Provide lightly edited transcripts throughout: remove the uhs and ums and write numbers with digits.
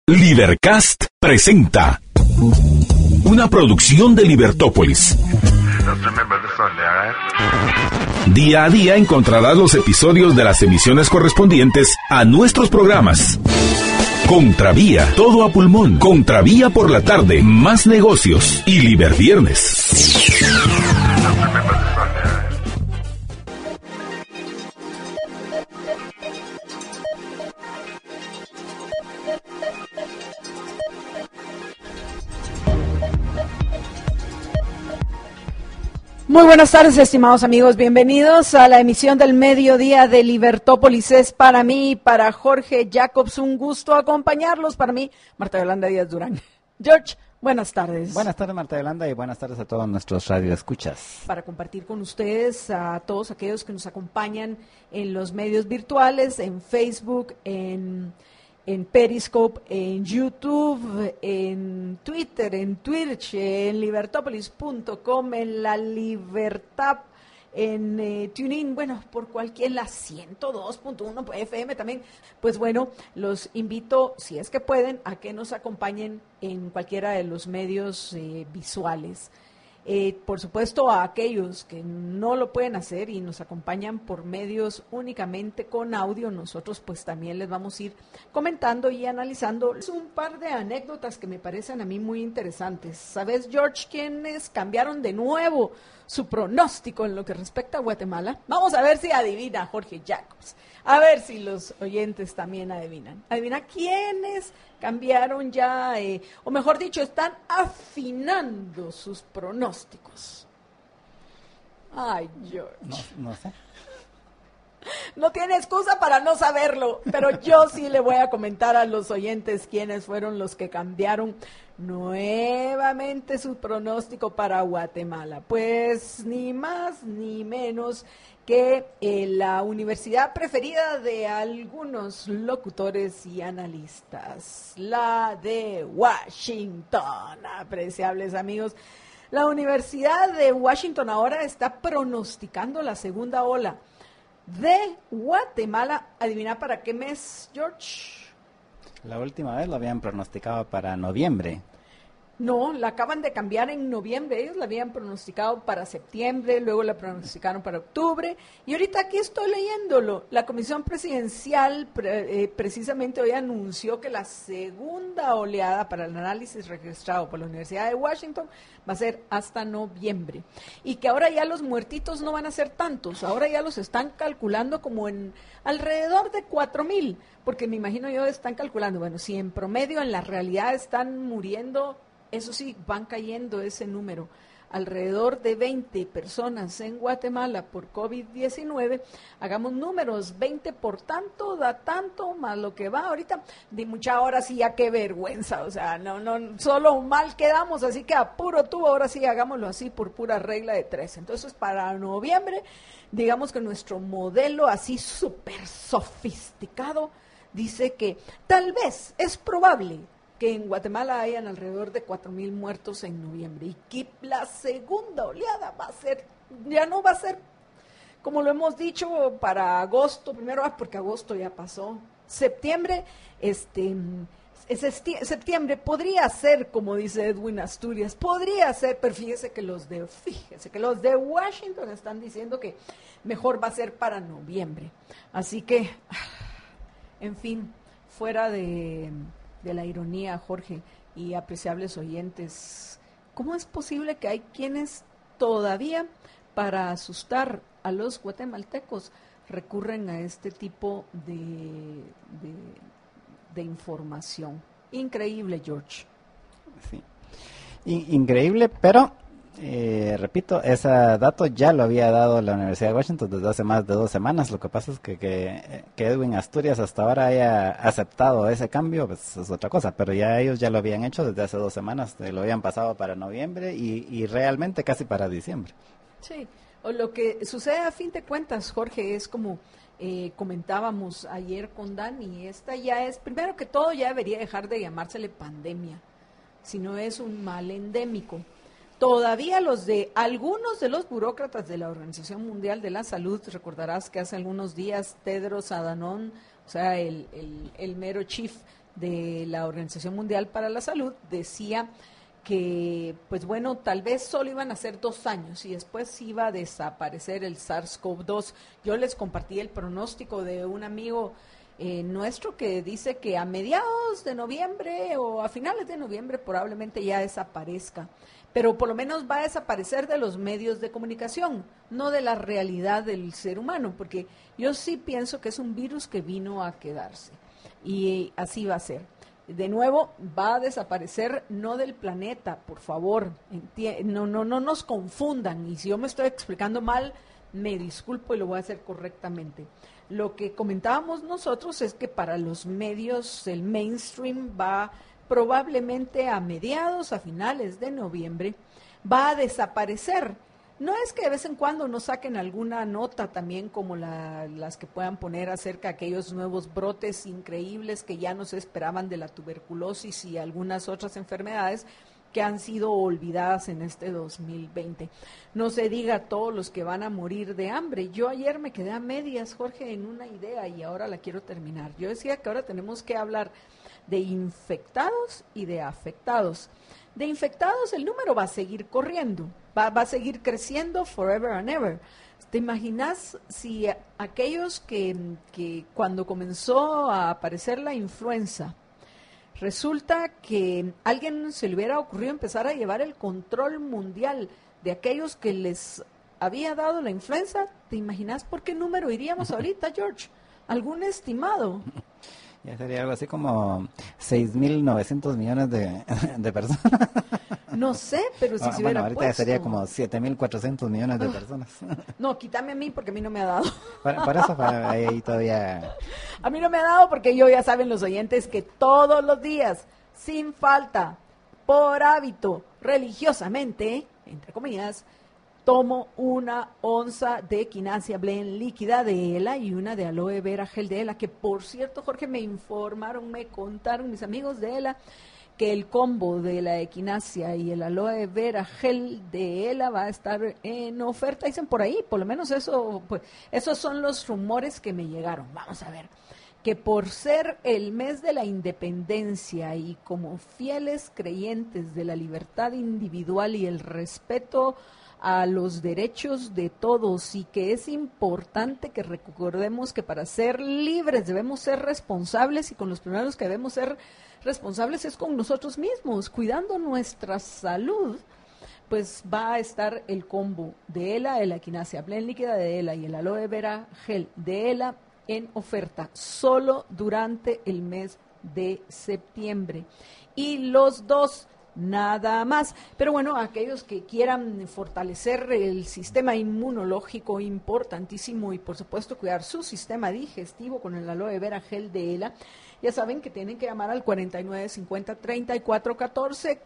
Libercast presenta una producción de Libertópolis. Día a día encontrarás los episodios de las emisiones correspondientes a nuestros programas. Contravía, todo a pulmón. Contravía por la tarde, más negocios y Liberviernes. Muy buenas tardes, estimados amigos. Bienvenidos a la emisión del mediodía de Libertópolis. Es para mí, para Jorge Jacobs, un gusto acompañarlos. Para mí, Marta Yolanda Díaz Durán. George, buenas tardes. Buenas tardes, Marta Yolanda, y buenas tardes a todos nuestros radioescuchas. Para compartir con ustedes a todos aquellos que nos acompañan en los medios virtuales, en Facebook, en Periscope, en YouTube, en Twitter, en Twitch, en libertopolis.com, en La Libertad, en TuneIn, bueno, por cualquier, la 102.1 FM también. Pues bueno, los invito, si es que pueden, a que nos acompañen en cualquiera de los medios visuales. Por supuesto, a aquellos que no lo pueden hacer y nos acompañan por medios únicamente con audio, nosotros pues también les vamos a ir comentando y analizando un par de anécdotas que me parecen a mí muy interesantes. ¿Sabes, George, quiénes cambiaron de nuevo su pronóstico en lo que respecta a Guatemala? Vamos a ver si adivina Jorge Jacobs. A ver si los oyentes también adivinan. Adivina quiénes cambiaron ya, o mejor dicho, están afinando sus pronósticos. Ay, George. No sé. No tiene excusa para no saberlo, pero yo sí le voy a comentar a los oyentes quiénes fueron los que cambiaron nuevamente su pronóstico para Guatemala. Pues ni más ni menos que la universidad preferida de algunos locutores y analistas, la de Washington, apreciables amigos. La Universidad de Washington ahora está pronosticando la segunda ola de Guatemala. ¿Adivina para qué mes, George? La última vez lo habían pronosticado para noviembre. No, la acaban de cambiar en noviembre. Ellos la habían pronosticado para septiembre, luego la pronosticaron para octubre. Y ahorita aquí estoy leyéndolo. La Comisión Presidencial precisamente hoy anunció que la segunda oleada para el análisis registrado por la Universidad de Washington va a ser hasta noviembre. Y que ahora ya los muertitos no van a ser tantos. Ahora ya los están calculando como en alrededor de 4,000. Porque me imagino yo están calculando, bueno, si en promedio en la realidad están muriendo, eso sí, van cayendo ese número, alrededor de 20 personas en Guatemala por COVID-19, hagamos números, 20 por tanto, da tanto, más lo que va ahorita, de mucha hora sí ya qué vergüenza, o sea, no, solo mal quedamos, así que a puro tubo, ahora sí hagámoslo así por pura regla de 3. Entonces para noviembre, digamos que nuestro modelo así súper sofisticado dice que tal vez es probable que en Guatemala hayan alrededor de 4,000 muertos en noviembre y que la segunda oleada va a ser, ya no va a ser como lo hemos dicho para agosto, primero porque agosto ya pasó, septiembre, septiembre podría ser, como dice Edwin Asturias, podría ser, pero fíjese que los de Washington están diciendo que mejor va a ser para noviembre, así que, en fin, fuera de la ironía, Jorge, y apreciables oyentes, ¿cómo es posible que hay quienes todavía, para asustar a los guatemaltecos, recurren a este tipo de información? Increíble, George. Sí, increíble, pero repito, ese dato ya lo había dado la Universidad de Washington desde hace más de 2 semanas. Lo que pasa es que Edwin Asturias hasta ahora haya aceptado ese cambio, pues es otra cosa, pero ya ellos ya lo habían hecho desde hace 2 semanas, lo habían pasado para noviembre y realmente casi para diciembre. Sí, o lo que sucede a fin de cuentas, Jorge, es como comentábamos ayer con Dani, esta ya es, primero que todo ya debería dejar de llamársele pandemia, si no es un mal endémico. Todavía algunos de los burócratas de la Organización Mundial de la Salud, recordarás que hace algunos días Tedros Adhanom, o sea, el mero chief de la Organización Mundial para la Salud decía que, pues bueno, tal vez solo iban a ser 2 años y después iba a desaparecer el SARS-CoV-2. Yo les compartí el pronóstico de un amigo nuestro que dice que a mediados de noviembre o a finales de noviembre probablemente ya desaparezca, pero por lo menos va a desaparecer de los medios de comunicación, no de la realidad del ser humano, porque yo sí pienso que es un virus que vino a quedarse y así va a ser. De nuevo, va a desaparecer no del planeta, por favor, no nos confundan, y si yo me estoy explicando mal, me disculpo y lo voy a hacer correctamente. Lo que comentábamos nosotros es que para los medios, el mainstream va probablemente a mediados, a finales de noviembre, va a desaparecer. No es que de vez en cuando nos saquen alguna nota también como las que puedan poner acerca de aquellos nuevos brotes increíbles que ya no se esperaban de la tuberculosis y algunas otras enfermedades que han sido olvidadas en este 2020. No se diga todos los que van a morir de hambre. Yo ayer me quedé a medias, Jorge, en una idea y ahora la quiero terminar. Yo decía que ahora tenemos que hablar de infectados y de afectados. De infectados el número va a seguir corriendo, va a seguir creciendo forever and ever. ¿Te imaginas si aquellos que cuando comenzó a aparecer la influenza, resulta que a alguien se le hubiera ocurrido empezar a llevar el control mundial de aquellos que les había dado la influenza? ¿Te imaginas por qué número iríamos ahorita, George? ¿Algún estimado? Ya sería algo así como 6.900 millones de personas. No sé, pero si se hubiera ahorita puesto. sería como 7.400 millones de personas. No, quítame a mí porque a mí no me ha dado. Por eso ahí todavía... A mí no me ha dado porque yo, ya saben los oyentes, que todos los días, sin falta, por hábito, religiosamente, entre comillas, tomo 1 onza de Echinacea Blend líquida de ELA y una de aloe vera gel de ELA, que por cierto, Jorge, me informaron, me contaron mis amigos de ELA, que el combo de la Echinacea y el aloe vera gel de ELA va a estar en oferta, dicen por ahí, por lo menos eso, pues, esos son los rumores que me llegaron. Vamos a ver, que por ser el mes de la independencia y como fieles creyentes de la libertad individual y el respeto a los derechos de todos, y que es importante que recordemos que para ser libres debemos ser responsables, y con los primeros que debemos ser responsables es con nosotros mismos, cuidando nuestra salud, pues va a estar el combo de ELA, el Echinacea Blend líquida de ELA y el aloe vera gel de ELA en oferta solo durante el mes de septiembre. Y los dos nada más. Pero bueno, aquellos que quieran fortalecer el sistema inmunológico, importantísimo, y por supuesto cuidar su sistema digestivo con el aloe vera gel de ELA, ya saben que tienen que llamar al 4950-3414,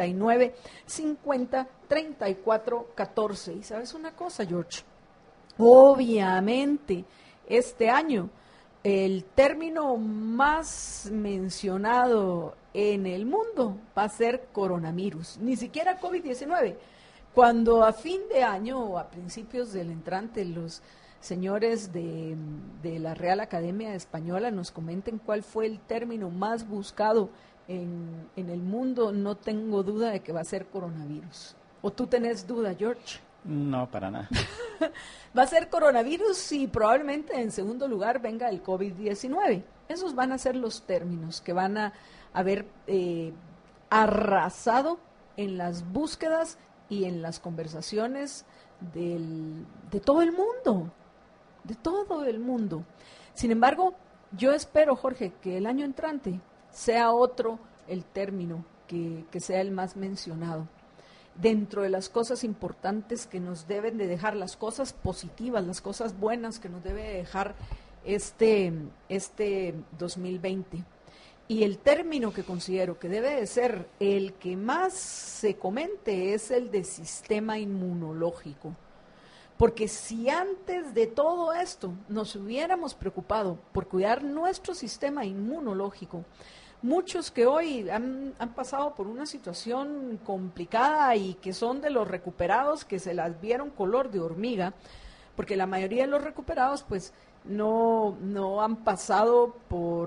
4950-3414. Y ¿sabes una cosa, George? Obviamente, este año el término más mencionado en el mundo va a ser coronavirus, ni siquiera COVID-19. Cuando a fin de año o a principios del entrante los señores de la Real Academia Española nos comenten cuál fue el término más buscado en el mundo, no tengo duda de que va a ser coronavirus. ¿O tú tenés duda, George? No, para nada. Va a ser coronavirus y probablemente en segundo lugar venga el COVID-19. Esos van a ser los términos que van a haber arrasado en las búsquedas y en las conversaciones de todo el mundo, de todo el mundo. Sin embargo, yo espero, Jorge, que el año entrante sea otro el término que sea el más mencionado. Dentro de las cosas importantes que nos deben de dejar, las cosas positivas, las cosas buenas que nos debe dejar este 2020. Y el término que considero que debe de ser el que más se comente es el de sistema inmunológico. Porque si antes de todo esto nos hubiéramos preocupado por cuidar nuestro sistema inmunológico, muchos que hoy han pasado por una situación complicada y que son de los recuperados que se las vieron color de hormiga, porque la mayoría de los recuperados pues no han pasado por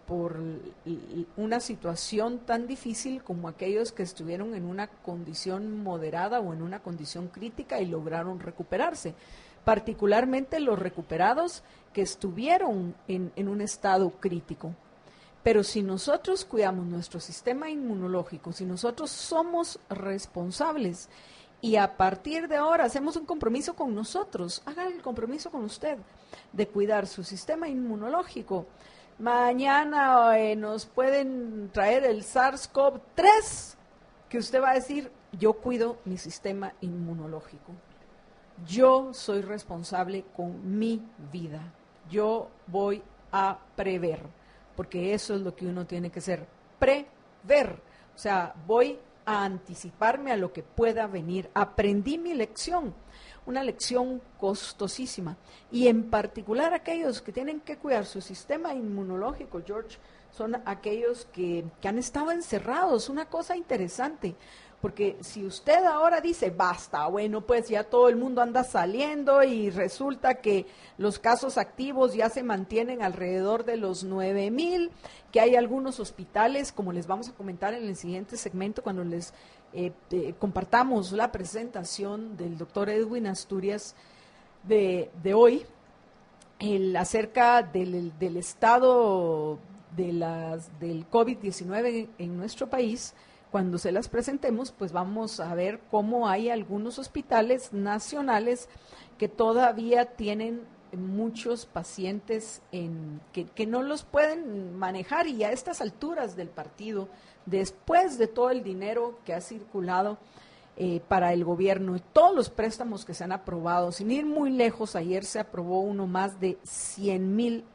por una situación tan difícil como aquellos que estuvieron en una condición moderada o en una condición crítica y lograron recuperarse, particularmente los recuperados que estuvieron en un estado crítico. Pero si nosotros cuidamos nuestro sistema inmunológico, si nosotros somos responsables y a partir de ahora hacemos un compromiso con nosotros, hagan el compromiso con usted de cuidar su sistema inmunológico. Mañana nos pueden traer el SARS-CoV-3, que usted va a decir, yo cuido mi sistema inmunológico. Yo soy responsable con mi vida. Yo voy a prever, porque eso es lo que uno tiene que hacer, prever. O sea, voy a anticiparme a lo que pueda venir. Aprendí mi lección, una lección costosísima. Y en particular aquellos que tienen que cuidar su sistema inmunológico, George, son aquellos que han estado encerrados. Una cosa interesante, porque si usted ahora dice, basta, bueno, pues ya todo el mundo anda saliendo y resulta que los casos activos ya se mantienen alrededor de los 9,000, que hay algunos hospitales, como les vamos a comentar en el siguiente segmento, cuando les compartamos la presentación del doctor Edwin Asturias de hoy, acerca del estado del COVID-19 en nuestro país. Cuando se las presentemos, pues vamos a ver cómo hay algunos hospitales nacionales que todavía tienen muchos pacientes que no los pueden manejar, y a estas alturas del partido, después de todo el dinero que ha circulado para el gobierno, todos los préstamos que se han aprobado, sin ir muy lejos, ayer se aprobó uno más de 100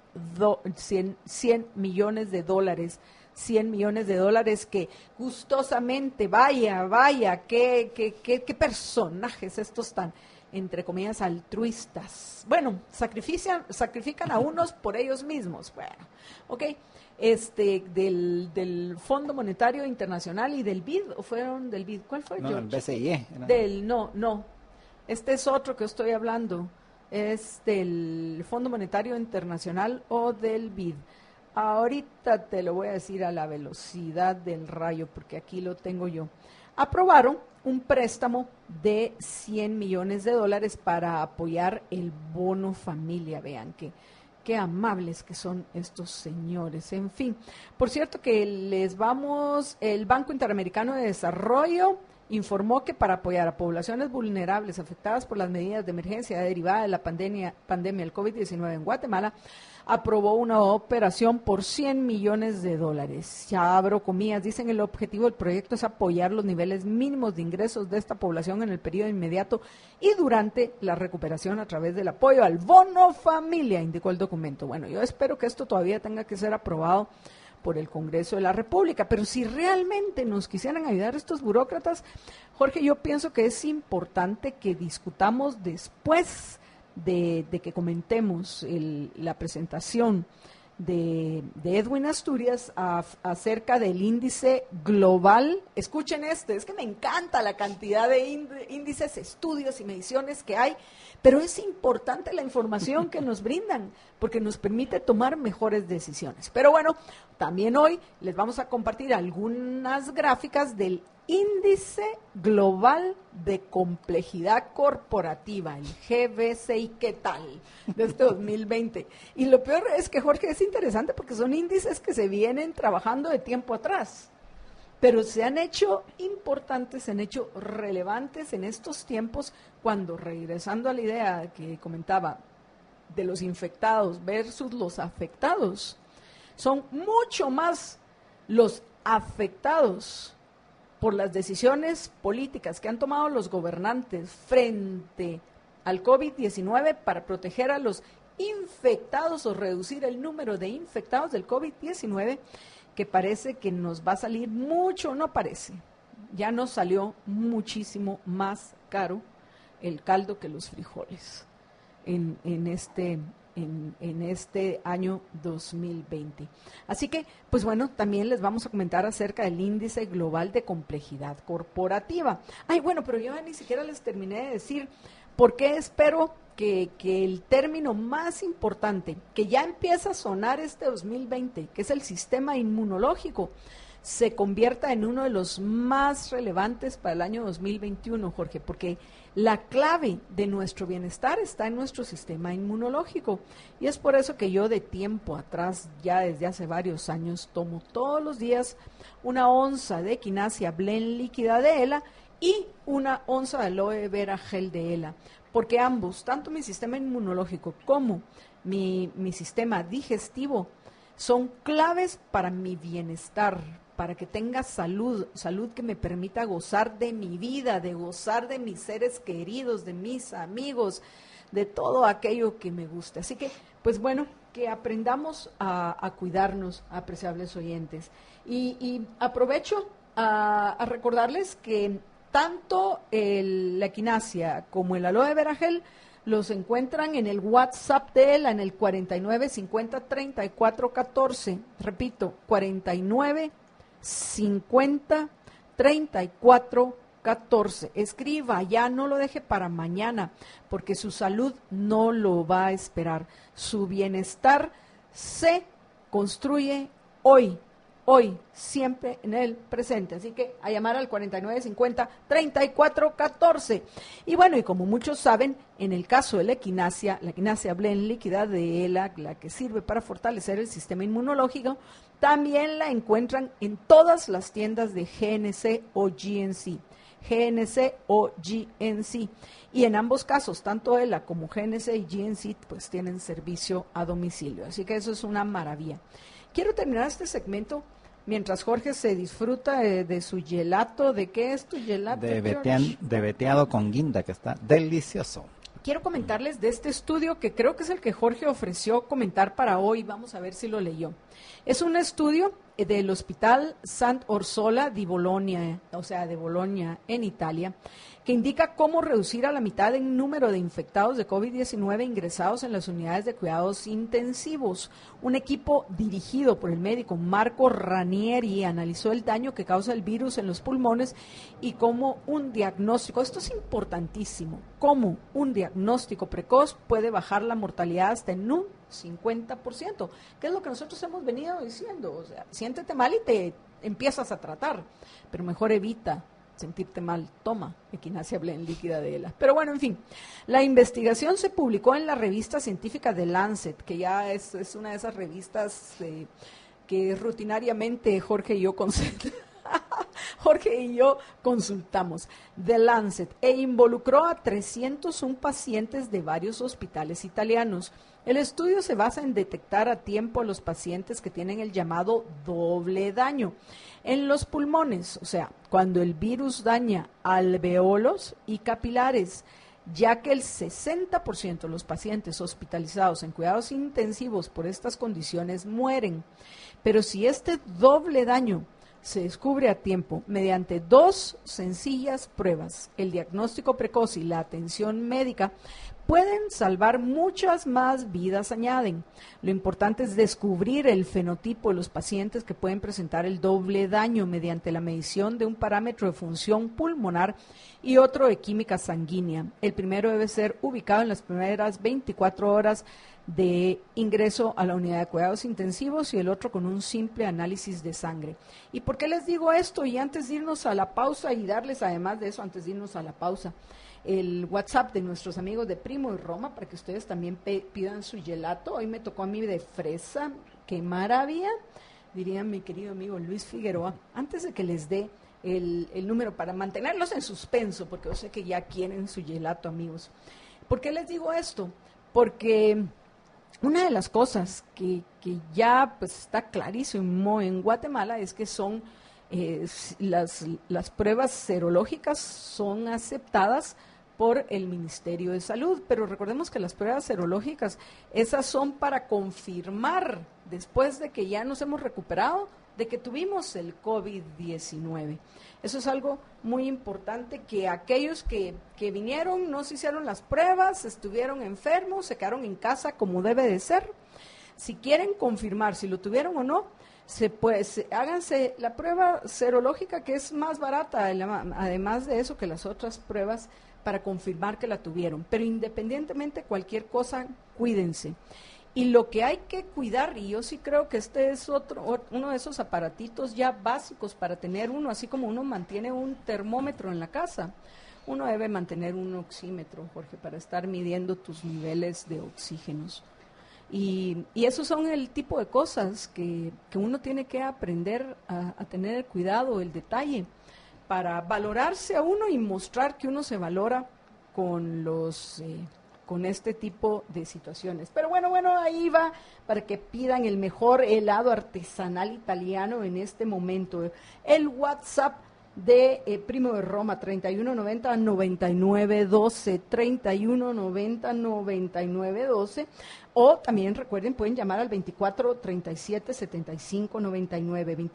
millones de dólares, 100 millones de dólares que gustosamente, vaya, qué personajes estos tan, entre comillas, altruistas. Bueno, sacrifican a unos por ellos mismos. Bueno, ok, del Fondo Monetario Internacional y del BID, ¿o fueron del BID? ¿Cuál fue? No, el BCIE. No, este es otro que estoy hablando, es del Fondo Monetario Internacional o del BID. Ahorita te lo voy a decir a la velocidad del rayo, porque aquí lo tengo yo. Aprobaron un préstamo de 100 millones de dólares para apoyar el bono familia. Vean qué amables que son estos señores. En fin, por cierto que el Banco Interamericano de Desarrollo informó que para apoyar a poblaciones vulnerables afectadas por las medidas de emergencia derivada de la pandemia del COVID-19 en Guatemala, aprobó una operación por 100 millones de dólares. Ya abro comillas, dicen el objetivo del proyecto es apoyar los niveles mínimos de ingresos de esta población en el periodo inmediato y durante la recuperación a través del apoyo al bono familia, indicó el documento. Bueno, yo espero que esto todavía tenga que ser aprobado por el Congreso de la República, pero si realmente nos quisieran ayudar estos burócratas, Jorge, yo pienso que es importante que discutamos después de que comentemos la presentación de Edwin Asturias acerca del índice global. Escuchen es que me encanta la cantidad de índices, estudios y mediciones que hay, pero es importante la información que nos brindan, porque nos permite tomar mejores decisiones. Pero bueno, también hoy les vamos a compartir algunas gráficas del Índice Global de Complejidad Corporativa, el GBCI, ¿qué tal? De este 2020. Y lo peor es que, Jorge, es interesante porque son índices que se vienen trabajando de tiempo atrás, pero se han hecho importantes, se han hecho relevantes en estos tiempos, cuando, regresando a la idea que comentaba de los infectados versus los afectados, son mucho más los afectados por las decisiones políticas que han tomado los gobernantes frente al COVID-19 para proteger a los infectados o reducir el número de infectados del COVID-19, que parece que nos va a salir mucho, no parece, ya nos salió muchísimo más caro el caldo que los frijoles en este año 2020. Así que, pues bueno, también les vamos a comentar acerca del índice global de complejidad corporativa. Ay, bueno, pero yo ni siquiera les terminé de decir, ¿Por qué espero que el término más importante, que ya empieza a sonar este 2020, que es el sistema inmunológico, se convierta en uno de los más relevantes para el año 2021, Jorge? Porque la clave de nuestro bienestar está en nuestro sistema inmunológico. Y es por eso que yo de tiempo atrás, ya desde hace varios años, tomo todos los días 1 onza de Equinacia Blend líquida de ELA y 1 onza de aloe vera gel de ELA. Porque ambos, tanto mi sistema inmunológico como mi sistema digestivo, son claves para mi bienestar, para que tenga salud que me permita gozar de mi vida, de gozar de mis seres queridos, de mis amigos, de todo aquello que me guste. Así que, pues bueno, que aprendamos a cuidarnos, apreciables oyentes. Y aprovecho a recordarles que tanto la Equinacia como el aloe vera gel los encuentran en el WhatsApp de ELA en el 49 50 34 14. Repito, 49 50 34 14. Escriba, ya no lo deje para mañana, porque su salud no lo va a esperar. Su bienestar se construye hoy, siempre en el presente. Así que a llamar al 49 50 34 14. Y bueno, y como muchos saben, en el caso de la Equinacia Blend líquida de ELA, la que sirve para fortalecer el sistema inmunológico, también la encuentran en todas las tiendas de GNC o GNC. Y en ambos casos, tanto ELA como GNC y GNC, pues tienen servicio a domicilio. Así que eso es una maravilla. Quiero terminar este segmento mientras Jorge se disfruta de su gelato. ¿De qué es tu gelato? De veteado con guinda, que está delicioso. Quiero comentarles de este estudio que creo que es el que Jorge ofreció comentar para hoy. Vamos a ver si lo leyó. Es un estudio del Hospital Sant'Orsola di Bologna, de Bolonia, en Italia, que indica cómo reducir a la mitad el número de infectados de COVID-19 ingresados en las unidades de cuidados intensivos. Un equipo dirigido por el médico Marco Ranieri analizó el daño que causa el virus en los pulmones y cómo un diagnóstico, esto es importantísimo, cómo un diagnóstico precoz puede bajar la mortalidad hasta en un 50%, que es lo que nosotros hemos venido diciendo. O sea, siéntete mal y te empiezas a tratar, pero mejor evita sentirte mal, toma Equinacia Blend líquida de ELA. Pero bueno, en fin, la investigación se publicó en la revista científica The Lancet, que ya es una de esas revistas que rutinariamente Jorge y yo consultamos, The Lancet, e involucró a 301 pacientes de varios hospitales italianos. El estudio se basa en detectar a tiempo a los pacientes que tienen el llamado doble daño en los pulmones, o sea, cuando el virus daña alveolos y capilares, ya que el 60% de los pacientes hospitalizados en cuidados intensivos por estas condiciones mueren. Pero si este doble daño se descubre a tiempo mediante 2 sencillas pruebas, el diagnóstico precoz y la atención médica, pueden salvar muchas más vidas, añaden. Lo importante es descubrir el fenotipo de los pacientes que pueden presentar el doble daño mediante la medición de un parámetro de función pulmonar y otro de química sanguínea. El primero debe ser ubicado en las primeras 24 horas de ingreso a la unidad de cuidados intensivos y el otro con un simple análisis de sangre. ¿Y por qué les digo esto? Y antes de irnos a la pausa y darles además de eso, antes de irnos a la pausa, el WhatsApp de nuestros amigos de Primo y Roma para que ustedes también pidan su gelato. Hoy me tocó a mí de fresa, qué maravilla, diría mi querido amigo Luis Figueroa. Antes de que les dé el número para mantenerlos en suspenso, porque yo sé que ya quieren su gelato, amigos. ¿Por qué les digo esto? Porque una de las cosas que ya pues está clarísimo en Guatemala es que son las pruebas serológicas son aceptadas por el Ministerio de Salud, pero recordemos que las pruebas serológicas, esas son para confirmar, después de que ya nos hemos recuperado, de que tuvimos el COVID-19. Eso es algo muy importante, que aquellos que vinieron, no se hicieron las pruebas, estuvieron enfermos, se quedaron en casa como debe de ser. Si quieren confirmar si lo tuvieron o no, háganse la prueba serológica, que es más barata, además de eso, que las otras pruebas, para confirmar que la tuvieron. Pero independientemente de cualquier cosa, cuídense. Y lo que hay que cuidar, y yo sí creo que este es uno de esos aparatitos ya básicos para tener uno, así como uno mantiene un termómetro en la casa, uno debe mantener un oxímetro, Jorge, para estar midiendo tus niveles de oxígenos. Y esos son el tipo de cosas que uno tiene que aprender a tener el cuidado, el detalle, para valorarse a uno y mostrar que uno se valora con este tipo de situaciones. Pero bueno, ahí va para que pidan el mejor helado artesanal italiano en este momento. El WhatsApp de Primo de Roma, 3190-9912, 3190-9912, o también recuerden, pueden llamar al 2437-7599,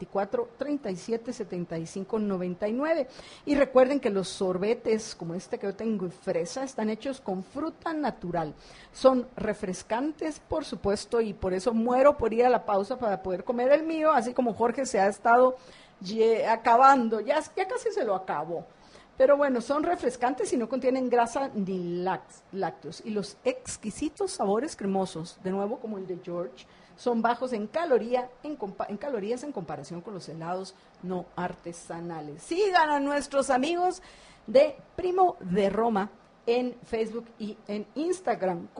2437-7599, y recuerden que los sorbetes, como este que yo tengo de fresa, están hechos con fruta natural, son refrescantes, por supuesto, y por eso muero por ir a la pausa para poder comer el mío, así como Jorge se ha estado acabando, ya casi se lo acabó. Pero bueno, son refrescantes y no contienen grasa ni lácteos. Y los exquisitos sabores cremosos, de nuevo como el de George, son bajos en calorías en comparación con los helados no artesanales. Sigan a nuestros amigos de Primo de Roma en Facebook y en Instagram,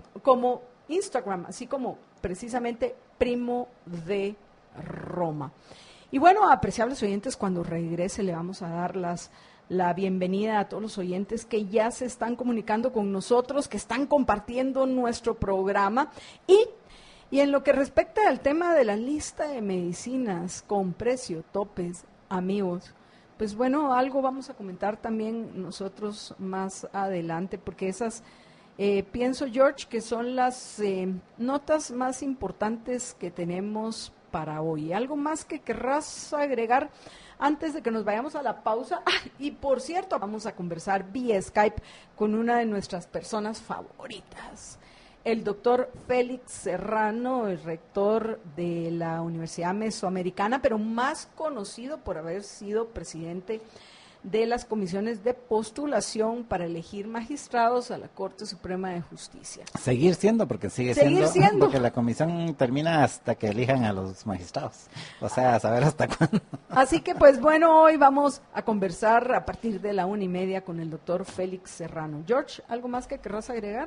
así como precisamente Primo de Roma. Y bueno, apreciables oyentes, cuando regrese le vamos a dar la bienvenida a todos los oyentes que ya se están comunicando con nosotros, que están compartiendo nuestro programa. Y en lo que respecta al tema de la lista de medicinas con precio, topes, amigos, pues bueno, algo vamos a comentar también nosotros más adelante, porque esas, pienso, George, que son las notas más importantes que tenemos para hoy. ¿Algo más que querrás agregar antes de que nos vayamos a la pausa? Y por cierto, vamos a conversar vía Skype con una de nuestras personas favoritas, el doctor Félix Serrano, el rector de la Universidad Mesoamericana, pero más conocido por haber sido presidente de las comisiones de postulación para elegir magistrados a la Corte Suprema de Justicia. Seguir siendo, porque sigue siendo, porque la comisión termina hasta que elijan a los magistrados, o sea, a saber hasta cuándo. Así que pues bueno, hoy vamos a conversar a partir de la 1:30 con el doctor Félix Serrano. George, ¿algo más que querrás agregar?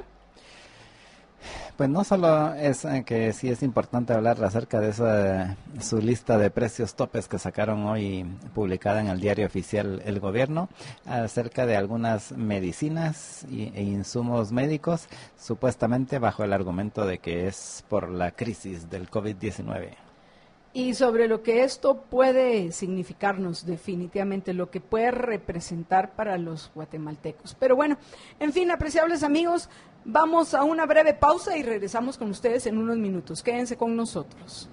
Pues no solo es que sí es importante hablar acerca de su lista de precios topes que sacaron hoy, publicada en el diario oficial El Gobierno, acerca de algunas medicinas e insumos médicos, supuestamente bajo el argumento de que es por la crisis del COVID-19. Y sobre lo que esto puede significarnos, definitivamente, lo que puede representar para los guatemaltecos. Pero bueno, en fin, apreciables amigos, vamos a una breve pausa y regresamos con ustedes en unos minutos. Quédense con nosotros.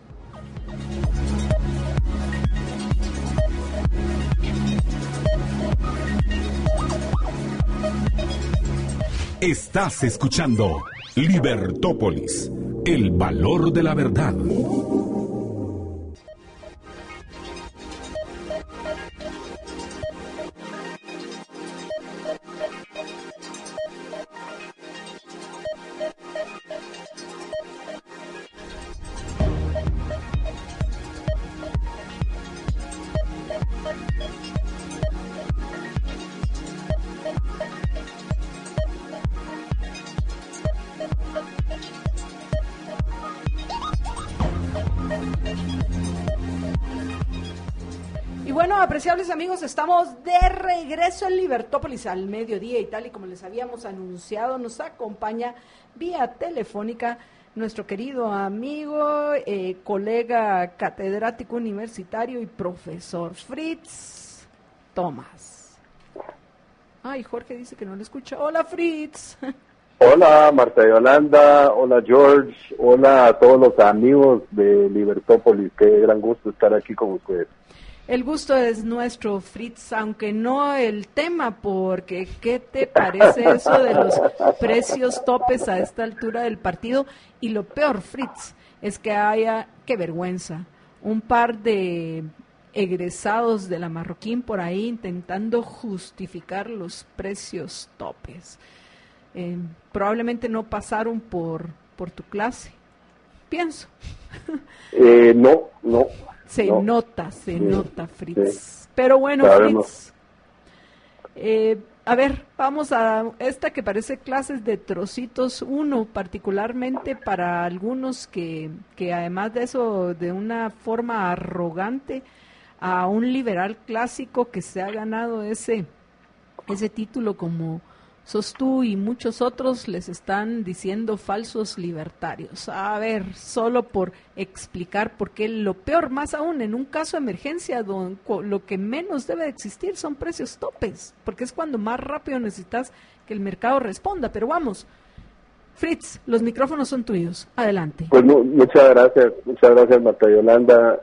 Estás escuchando Libertópolis, el valor de la verdad. Apreciables amigos, estamos de regreso en Libertópolis al mediodía y tal y como les habíamos anunciado, nos acompaña vía telefónica nuestro querido amigo, colega catedrático universitario y profesor Fritz Tomás. Ay, Jorge dice que no lo escucha. Hola, Fritz. Hola, Marta Yolanda, hola George, hola a todos los amigos de Libertópolis, qué gran gusto estar aquí con ustedes. El gusto es nuestro, Fritz, aunque no el tema, porque ¿qué te parece eso de los precios topes a esta altura del partido? Y lo peor, Fritz, es que qué vergüenza, un par de egresados de la Marroquín por ahí intentando justificar los precios topes. Probablemente no pasaron por tu clase, pienso. No. Se no. nota, Fritz. Sí. Pero bueno, Sabemos. Fritz, a ver, vamos a esta que parece clases de trocitos 1, particularmente para algunos que además de eso, de una forma arrogante, a un liberal clásico que se ha ganado ese título como sos tú y muchos otros, les están diciendo falsos libertarios. A ver, solo por explicar por qué lo peor, más aún en un caso de emergencia, lo que menos debe de existir son precios topes, porque es cuando más rápido necesitas que el mercado responda. Pero vamos, Fritz, los micrófonos son tuyos. Adelante. Pues muchas gracias Marta Yolanda.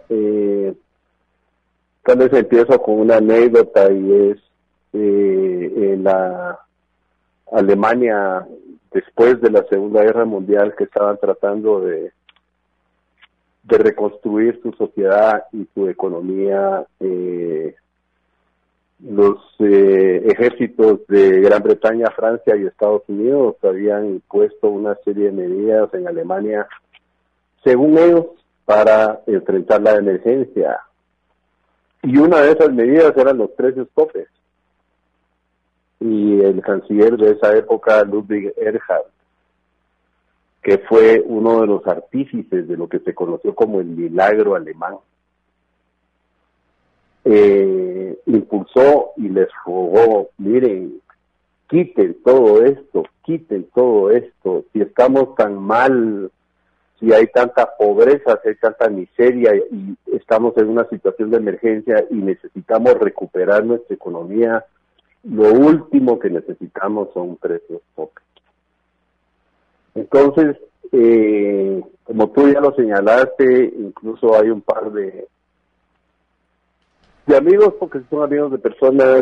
Tal vez empiezo con una anécdota y es en la Alemania, después de la Segunda Guerra Mundial, que estaban tratando de reconstruir su sociedad y su economía, los ejércitos de Gran Bretaña, Francia y Estados Unidos habían impuesto una serie de medidas en Alemania, según ellos, para enfrentar la emergencia. Y una de esas medidas eran los precios topes. Y el canciller de esa época, Ludwig Erhard, que fue uno de los artífices de lo que se conoció como el milagro alemán, impulsó y les rogó, miren, quiten todo esto, si estamos tan mal, si hay tanta pobreza, si hay tanta miseria y estamos en una situación de emergencia y necesitamos recuperar nuestra economía, lo último que necesitamos son precios topes. Entonces, como tú ya lo señalaste, incluso hay un par de amigos, porque son amigos de personas,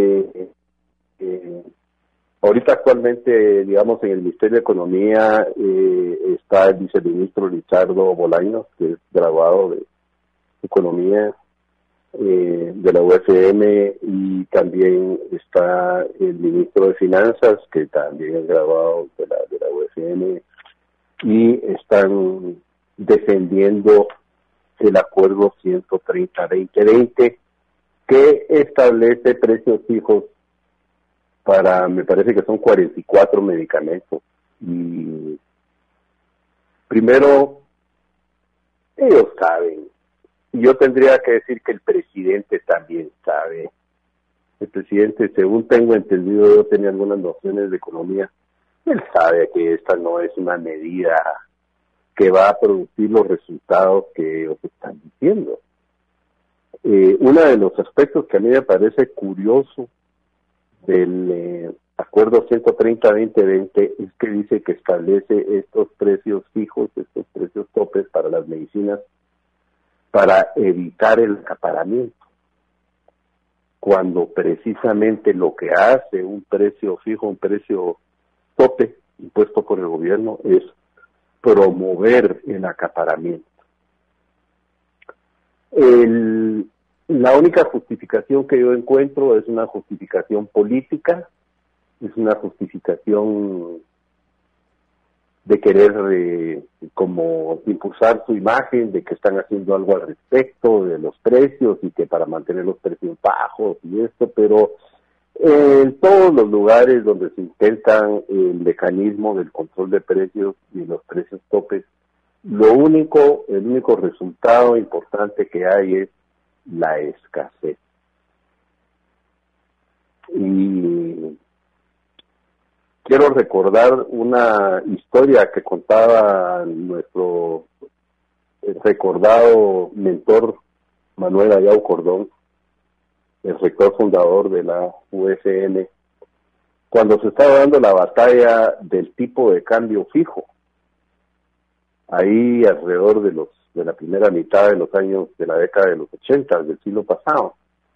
ahorita actualmente, digamos, en el Ministerio de Economía está el viceministro Richardo Bolaños, que es graduado de Economía de la UFM, y también está el ministro de Finanzas, que también es graduado de la UFM, y están defendiendo el acuerdo 130-2020, que establece precios fijos para, me parece que son 44 medicamentos. Y primero, ellos saben, y yo tendría que decir que el presidente también sabe. El presidente, según tengo entendido, yo tenía algunas nociones de economía, él sabe que esta no es una medida que va a producir los resultados que ellos están diciendo. Uno de los aspectos que a mí me parece curioso del acuerdo 130-2020 es que dice que establece estos precios fijos, estos precios topes para las medicinas, para evitar el acaparamiento, cuando precisamente lo que hace un precio fijo, un precio tope impuesto por el gobierno es promover el acaparamiento. La única justificación que yo encuentro es una justificación política, es una justificación de querer como impulsar su imagen de que están haciendo algo al respecto de los precios y que para mantener los precios bajos y esto, pero en todos los lugares donde se intentan el mecanismo del control de precios y los precios topes, el único resultado importante que hay es la escasez. Y quiero recordar una historia que contaba nuestro recordado mentor Manuel Ayau Cordón, el rector fundador de la UFM, cuando se estaba dando la batalla del tipo de cambio fijo, ahí alrededor de la primera mitad de los años de la década de los 80 del siglo pasado.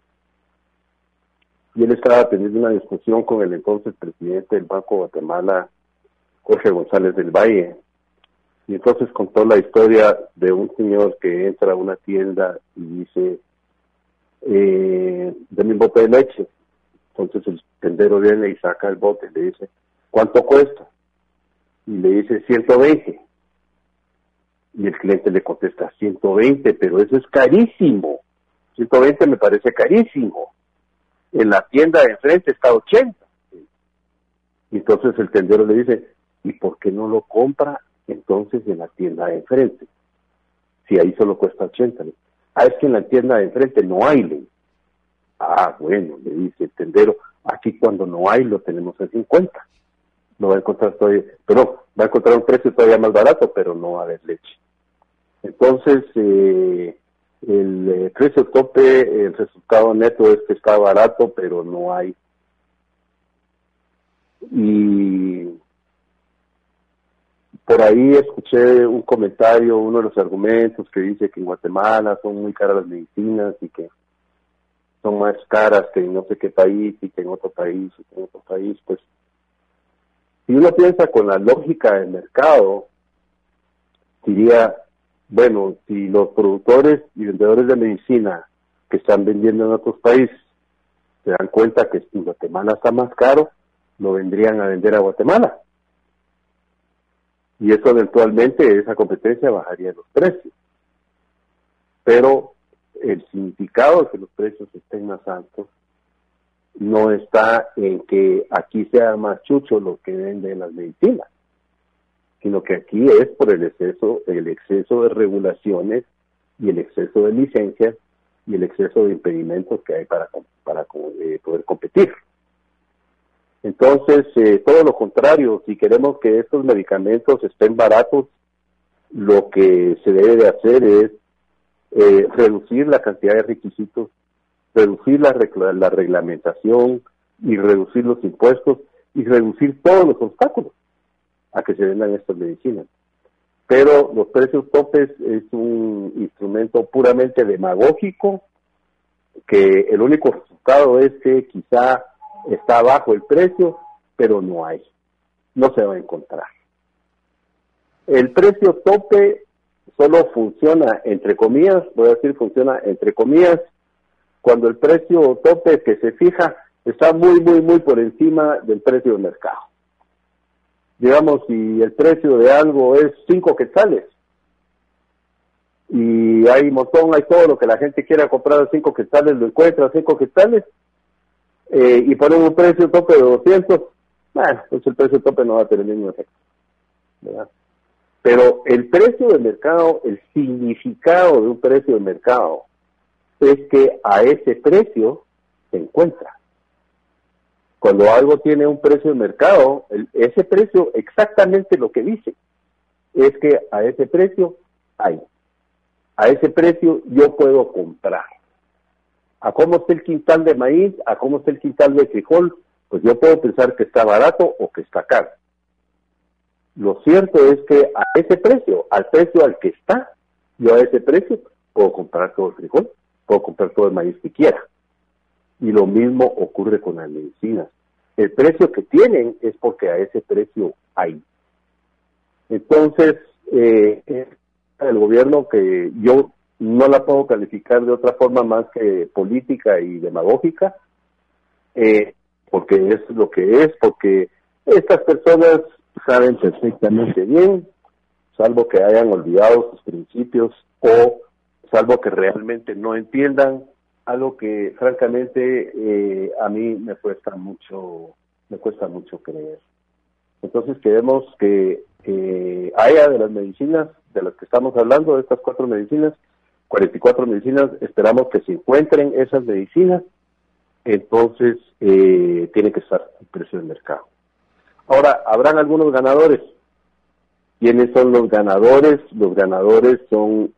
Y él estaba teniendo una discusión con el entonces presidente del Banco de Guatemala, Jorge González del Valle, Y entonces contó la historia de un señor que entra a una tienda y dice, dame un bote de leche. Entonces el tendero viene y saca el bote y le dice, ¿cuánto cuesta? Y le dice 120. Y el cliente le contesta, 120, pero eso es carísimo. 120 me parece carísimo. En la tienda de enfrente está 80. Y entonces el tendero le dice, ¿y por qué no lo compra entonces en la tienda de enfrente? Si ahí solo cuesta 80. Es que en la tienda de enfrente no hay ley. Bueno, le dice el tendero, aquí cuando no hay lo tenemos en 50. No va a encontrar todavía, pero va a encontrar un precio todavía más barato, pero no va a haber leche. Entonces, el precio tope, el resultado neto es que está barato, pero no hay. Y por ahí escuché un comentario, uno de los argumentos que dice que en Guatemala son muy caras las medicinas y que son más caras que en no sé qué país y que en otro país y que en otro país. Pues si uno piensa con la lógica del mercado, diría, bueno, si los productores y vendedores de medicina que están vendiendo en otros países se dan cuenta que en Guatemala está más caro, lo vendrían a vender a Guatemala. Y eso eventualmente, esa competencia bajaría los precios. Pero el significado de que los precios estén más altos no está en que aquí sea más chucho lo que venden las medicinas, sino que aquí es por el exceso de regulaciones y el exceso de licencias y el exceso de impedimentos que hay para poder competir. Entonces, todo lo contrario, si queremos que estos medicamentos estén baratos, lo que se debe de hacer es reducir la cantidad de requisitos, reducir la reglamentación y reducir los impuestos y reducir todos los obstáculos a que se vendan estas medicinas. Pero los precios topes es un instrumento puramente demagógico, que el único resultado es que quizá está bajo el precio, pero no se va a encontrar. El precio tope solo funciona, entre comillas, funciona entre comillas, cuando el precio tope que se fija está muy, muy, muy por encima del precio del mercado. Digamos, si el precio de algo es 5 quetzales, y hay todo lo que la gente quiera comprar a 5 quetzales, lo encuentra a 5 quetzales, y ponen un precio tope de 200, pues el precio tope no va a tener el mismo efecto, ¿verdad? Pero el precio del mercado, el significado de un precio de mercado, es que a ese precio se encuentra. Cuando algo tiene un precio de mercado, ese precio exactamente lo que dice es que a ese precio hay. A ese precio yo puedo comprar. A cómo está el quintal de maíz, a cómo está el quintal de frijol, pues yo puedo pensar que está barato o que está caro. Lo cierto es que a ese precio, al precio al que está, yo a ese precio puedo comprar todo el frijol, puedo comprar todo el maíz que quiera. Y lo mismo ocurre con las medicinas. El precio que tienen es porque a ese precio hay. Entonces, el gobierno, que yo no la puedo calificar de otra forma más que política y demagógica, porque es lo que es, porque estas personas saben perfectamente bien, salvo que hayan olvidado sus principios o salvo que realmente no entiendan, algo que francamente a mí me cuesta mucho creer. Entonces queremos que haya de las medicinas de las que estamos hablando, de estas 44 medicinas, esperamos que se encuentren esas medicinas, entonces tiene que estar el precio del mercado. Ahora, habrán algunos ganadores. ¿Quiénes son los ganadores? Los ganadores son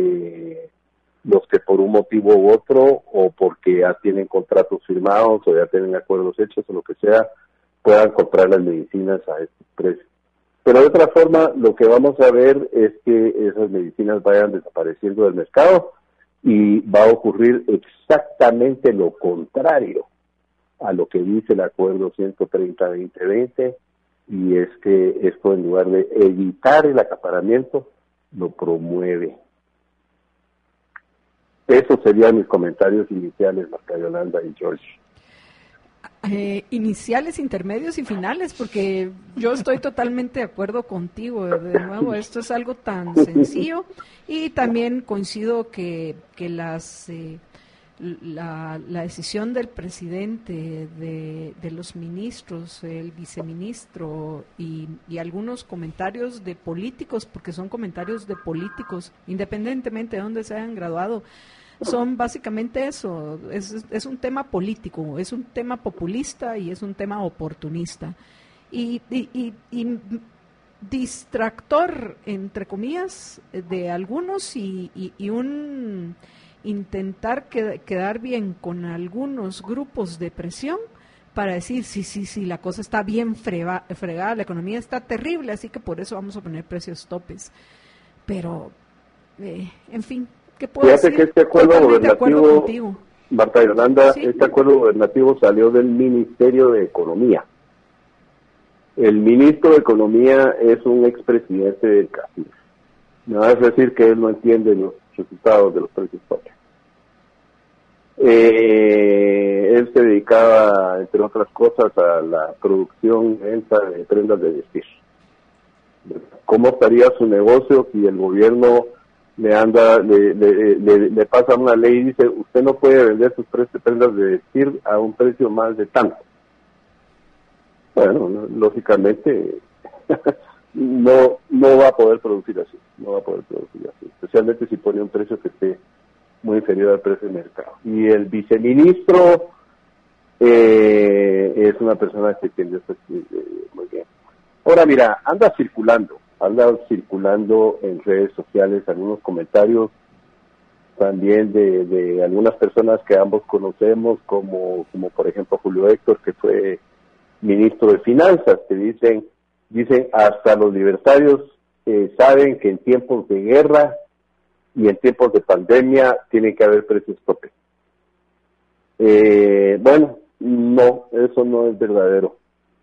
los que por un motivo u otro, o porque ya tienen contratos firmados, o ya tienen acuerdos hechos, o lo que sea, puedan comprar las medicinas a estos precios. Pero de otra forma, lo que vamos a ver es que esas medicinas vayan desapareciendo del mercado y va a ocurrir exactamente lo contrario a lo que dice el acuerdo 130-2020, y es que esto, en lugar de evitar el acaparamiento, lo promueve. Esos serían mis comentarios iniciales, Marta Yolanda y George. Iniciales, intermedios y finales, porque yo estoy totalmente de acuerdo contigo. De nuevo, esto es algo tan sencillo, y también coincido que la decisión del presidente, de los ministros, el viceministro y algunos comentarios de políticos, porque son comentarios de políticos, independientemente de dónde se hayan graduado, son básicamente eso. Es un tema político, es un tema populista y es un tema oportunista y distractor, entre comillas, de algunos, y un intentar quedar bien con algunos grupos de presión para decir sí, la cosa está bien fregada, la economía está terrible, así que por eso vamos a poner precios topes. Pero, en fin, ¿qué puedo decir? Fíjate que este acuerdo gubernativo, Marta Yolanda, ¿sí? Este acuerdo gubernativo salió del Ministerio de Economía. El ministro de Economía es un expresidente del CACIF. Me vas a decir que él no entiende los resultados de los precios topes. Él se dedicaba, entre otras cosas, a la producción y venta de prendas de vestir. ¿Cómo estaría su negocio si el gobierno le pasa una ley y dice: usted no puede vender sus prendas de vestir a un precio más de tanto? Bueno, lógicamente no va a poder producir así, especialmente si pone un precio que esté muy inferior al precio del mercado. Y el viceministro es una persona que entiende esto muy bien. Ahora mira, anda circulando en redes sociales algunos comentarios también de algunas personas que ambos conocemos, como por ejemplo Julio Héctor, que fue ministro de Finanzas, que dicen hasta los libertarios saben que en tiempos de guerra y en tiempos de pandemia tiene que haber precios tope. Bueno, no, eso no es verdadero.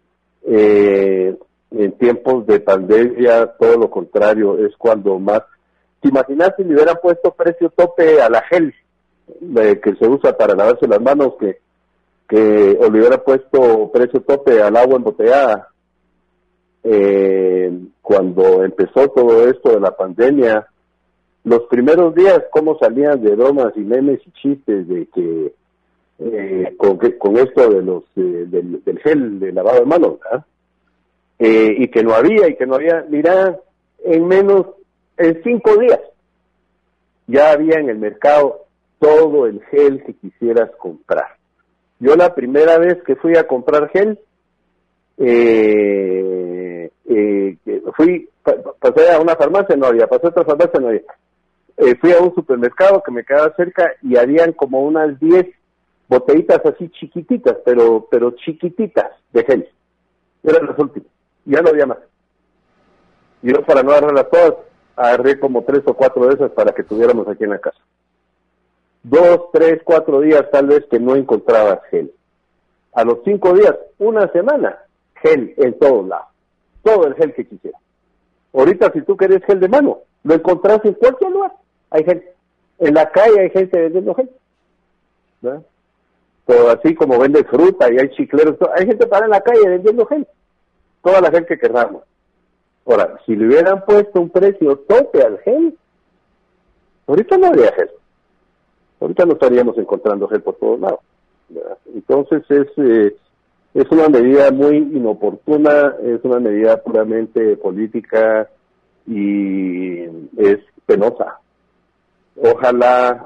En tiempos de pandemia, todo lo contrario, es cuando más. ¿Te imaginas si le hubieran puesto precio tope a la gel que se usa para lavarse las manos, o le hubieran puesto precio tope al agua embotellada? Cuando empezó todo esto de la pandemia, los primeros días, cómo salían de bromas y memes y chistes de que con esto de del gel de lavado de manos, ¿verdad? Y que no había, mira, en 5 días ya había en el mercado todo el gel que quisieras comprar. Yo la primera vez que fui a comprar gel, pasé a una farmacia, no había, pasé a otra farmacia, no había. Fui a un supermercado que me quedaba cerca y habían como unas 10 botellitas así chiquititas, pero chiquititas de gel. Eran las últimas, ya no había más. Yo, para no agarrarlas todas, agarré como 3 o 4 de esas para que tuviéramos aquí en la casa. 2, 3, 4 días tal vez que no encontrabas gel. A los 5 días, una semana, gel en todos lados. Todo el gel que quisieras. Ahorita, si tú querés gel de mano, lo encontrás en cualquier lugar. Hay gente. En la calle hay gente vendiendo gel, ¿verdad? Todo así como vende fruta y hay chicleros. Hay gente para en la calle vendiendo gel. Toda la gel que querramos. Ahora, si le hubieran puesto un precio tope al gel, ahorita no habría gel. Ahorita no estaríamos encontrando gel por todos lados, ¿verdad? Entonces es una medida muy inoportuna, es una medida puramente política y es penosa. Ojalá,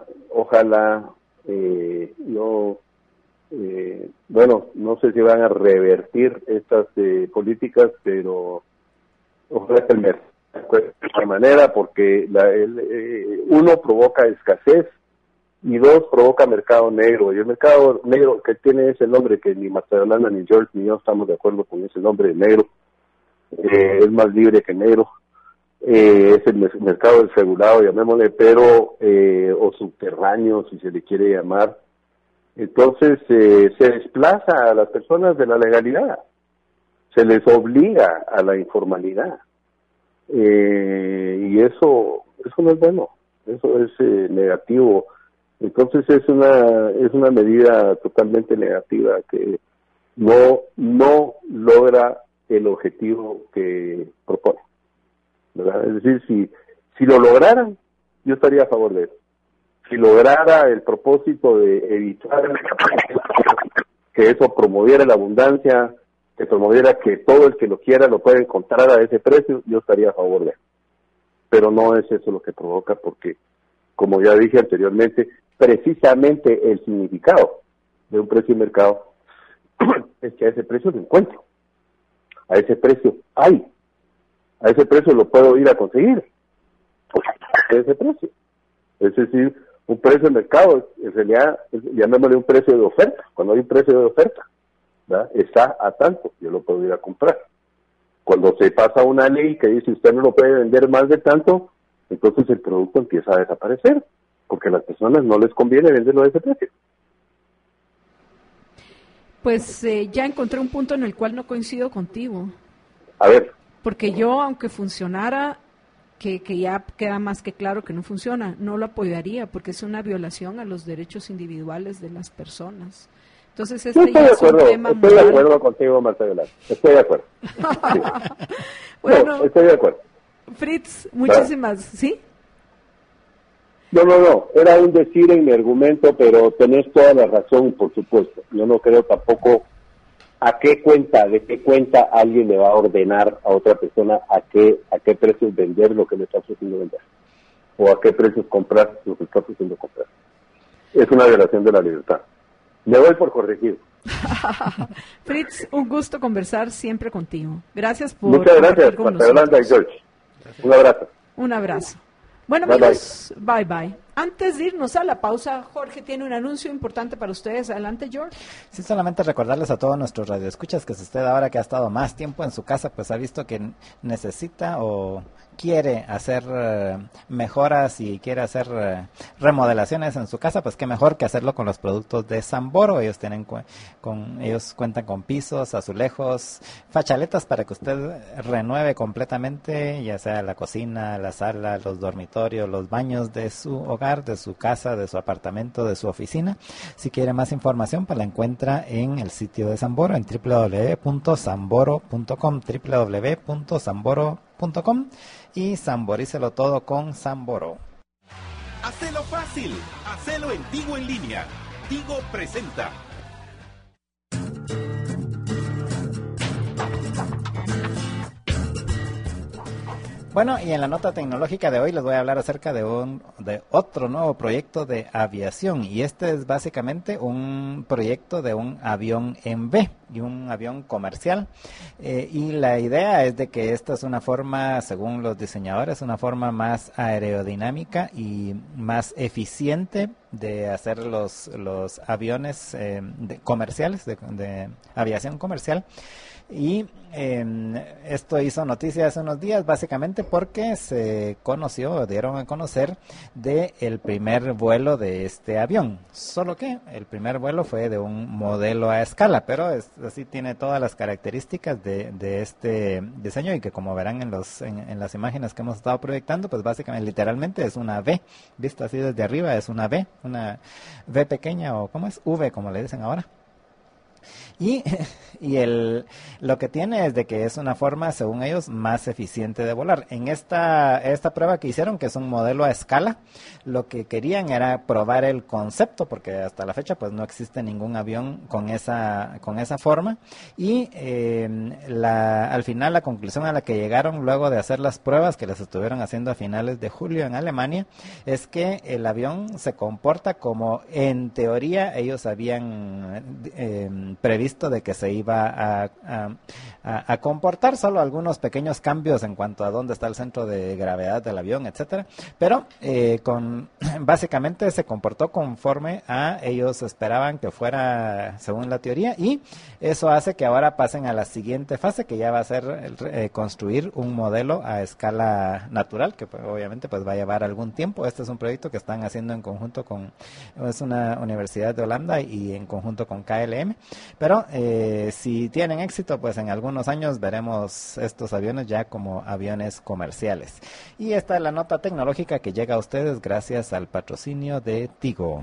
bueno, no sé si van a revertir estas políticas, pero ojalá que el mercado de esta manera, porque uno provoca escasez y 2 provoca mercado negro, y el mercado negro que tiene ese nombre que ni Marta Yolanda ni George ni yo estamos de acuerdo con ese nombre negro, es más libre que negro, es el mercado desregulado, llamémosle, pero o subterráneo, si se le quiere llamar. Entonces se desplaza a las personas de la legalidad, se les obliga a la informalidad. Y eso no es bueno, eso es negativo. Entonces es una medida totalmente negativa que no logra el objetivo que propone, ¿verdad? Es decir, si lo lograran, yo estaría a favor de eso. Si lograra el propósito de evitar que eso promoviera la abundancia, que promoviera que todo el que lo quiera lo pueda encontrar a ese precio, yo estaría a favor de eso. Pero no es eso lo que provoca, porque, como ya dije anteriormente, precisamente el significado de un precio de mercado es que a ese precio lo encuentro, a ese precio a ese precio lo puedo ir a conseguir, a ese precio. Es decir, un precio de mercado, en realidad, llamémosle un precio de oferta. Cuando hay un precio de oferta, ¿verdad?, está a tanto, yo lo puedo ir a comprar. Cuando se pasa una ley que dice usted no lo puede vender más de tanto, entonces el producto empieza a desaparecer, porque a las personas no les conviene venderlo a ese precio. Pues ya encontré un punto en el cual no coincido contigo. A ver. Porque yo, aunque funcionara, que ya queda más que claro que no funciona, no lo apoyaría, porque es una violación a los derechos individuales de las personas. Entonces ya es un tema estoy de acuerdo contigo, Marta Velasco. Estoy de acuerdo. Sí. Bueno, estoy de acuerdo. Fritz, muchísimas, ¿sí? No, era un decir en mi argumento, pero tenés toda la razón, por supuesto. Yo no creo tampoco de qué cuenta alguien le va a ordenar a otra persona a qué precios vender lo que le está ofreciendo vender, o a qué precios comprar lo que está ofreciendo comprar. Es una violación de la libertad. Me voy por corregir. Fritz, un gusto conversar siempre contigo. Gracias por Muchas gracias, Marta Yolanda y George. Un abrazo. Un abrazo. Bueno, amigos, bye. Antes de irnos a la pausa, Jorge tiene un anuncio importante para ustedes. Adelante, George. Sí, solamente recordarles a todos nuestros radioescuchas que si usted ahora que ha estado más tiempo en su casa, pues ha visto que necesita o quiere hacer mejoras y quiere hacer remodelaciones en su casa, pues qué mejor que hacerlo con los productos de Samboro. Ellos ellos cuentan con pisos, azulejos, fachaletas para que usted renueve completamente, ya sea la cocina, la sala, los dormitorios, los baños de su hogar, de su casa, de su apartamento, de su oficina. Si quiere más información, pues la encuentra en el sitio de Samboro, en www.samboro.com, www.samboro.com, y samborícelo todo con Samboro. Hacelo fácil, hacelo en Tigo en línea. Tigo presenta. Bueno, y en la nota tecnológica de hoy les voy a hablar acerca de otro nuevo proyecto de aviación, y este es básicamente un proyecto de un avión en V y un avión comercial, y la idea es de que esta es una forma, según los diseñadores, una forma más aerodinámica y más eficiente de hacer los aviones comerciales, de aviación comercial. Y esto hizo noticia hace unos días, básicamente porque se dieron a conocer del primer vuelo de este avión. Solo que el primer vuelo fue de un modelo a escala, pero así tiene todas las características de este diseño, y que, como verán en las imágenes que hemos estado proyectando, pues básicamente, literalmente es una V, vista así desde arriba, es una V pequeña, o ¿cómo es? V, como le dicen ahora. Y lo que tiene es de que es una forma, según ellos, más eficiente de volar. En esta prueba que hicieron, que es un modelo a escala, lo que querían era probar el concepto, porque hasta la fecha pues no existe ningún avión con esa forma. Y al final la conclusión a la que llegaron luego de hacer las pruebas, que las estuvieron haciendo a finales de julio en Alemania, es que el avión se comporta como en teoría ellos habían previsto de que se iba a comportar, solo algunos pequeños cambios en cuanto a dónde está el centro de gravedad del avión, etcétera, pero básicamente se comportó conforme a ellos esperaban que fuera, según la teoría, y eso hace que ahora pasen a la siguiente fase, que ya va a ser construir un modelo a escala natural, que pues, obviamente pues va a llevar algún tiempo. Este es un proyecto que están haciendo en conjunto es una universidad de Holanda y en conjunto con KLM, pero Pero si tienen éxito, pues en algunos años veremos estos aviones ya como aviones comerciales. Y esta es la nota tecnológica que llega a ustedes gracias al patrocinio de Tigo.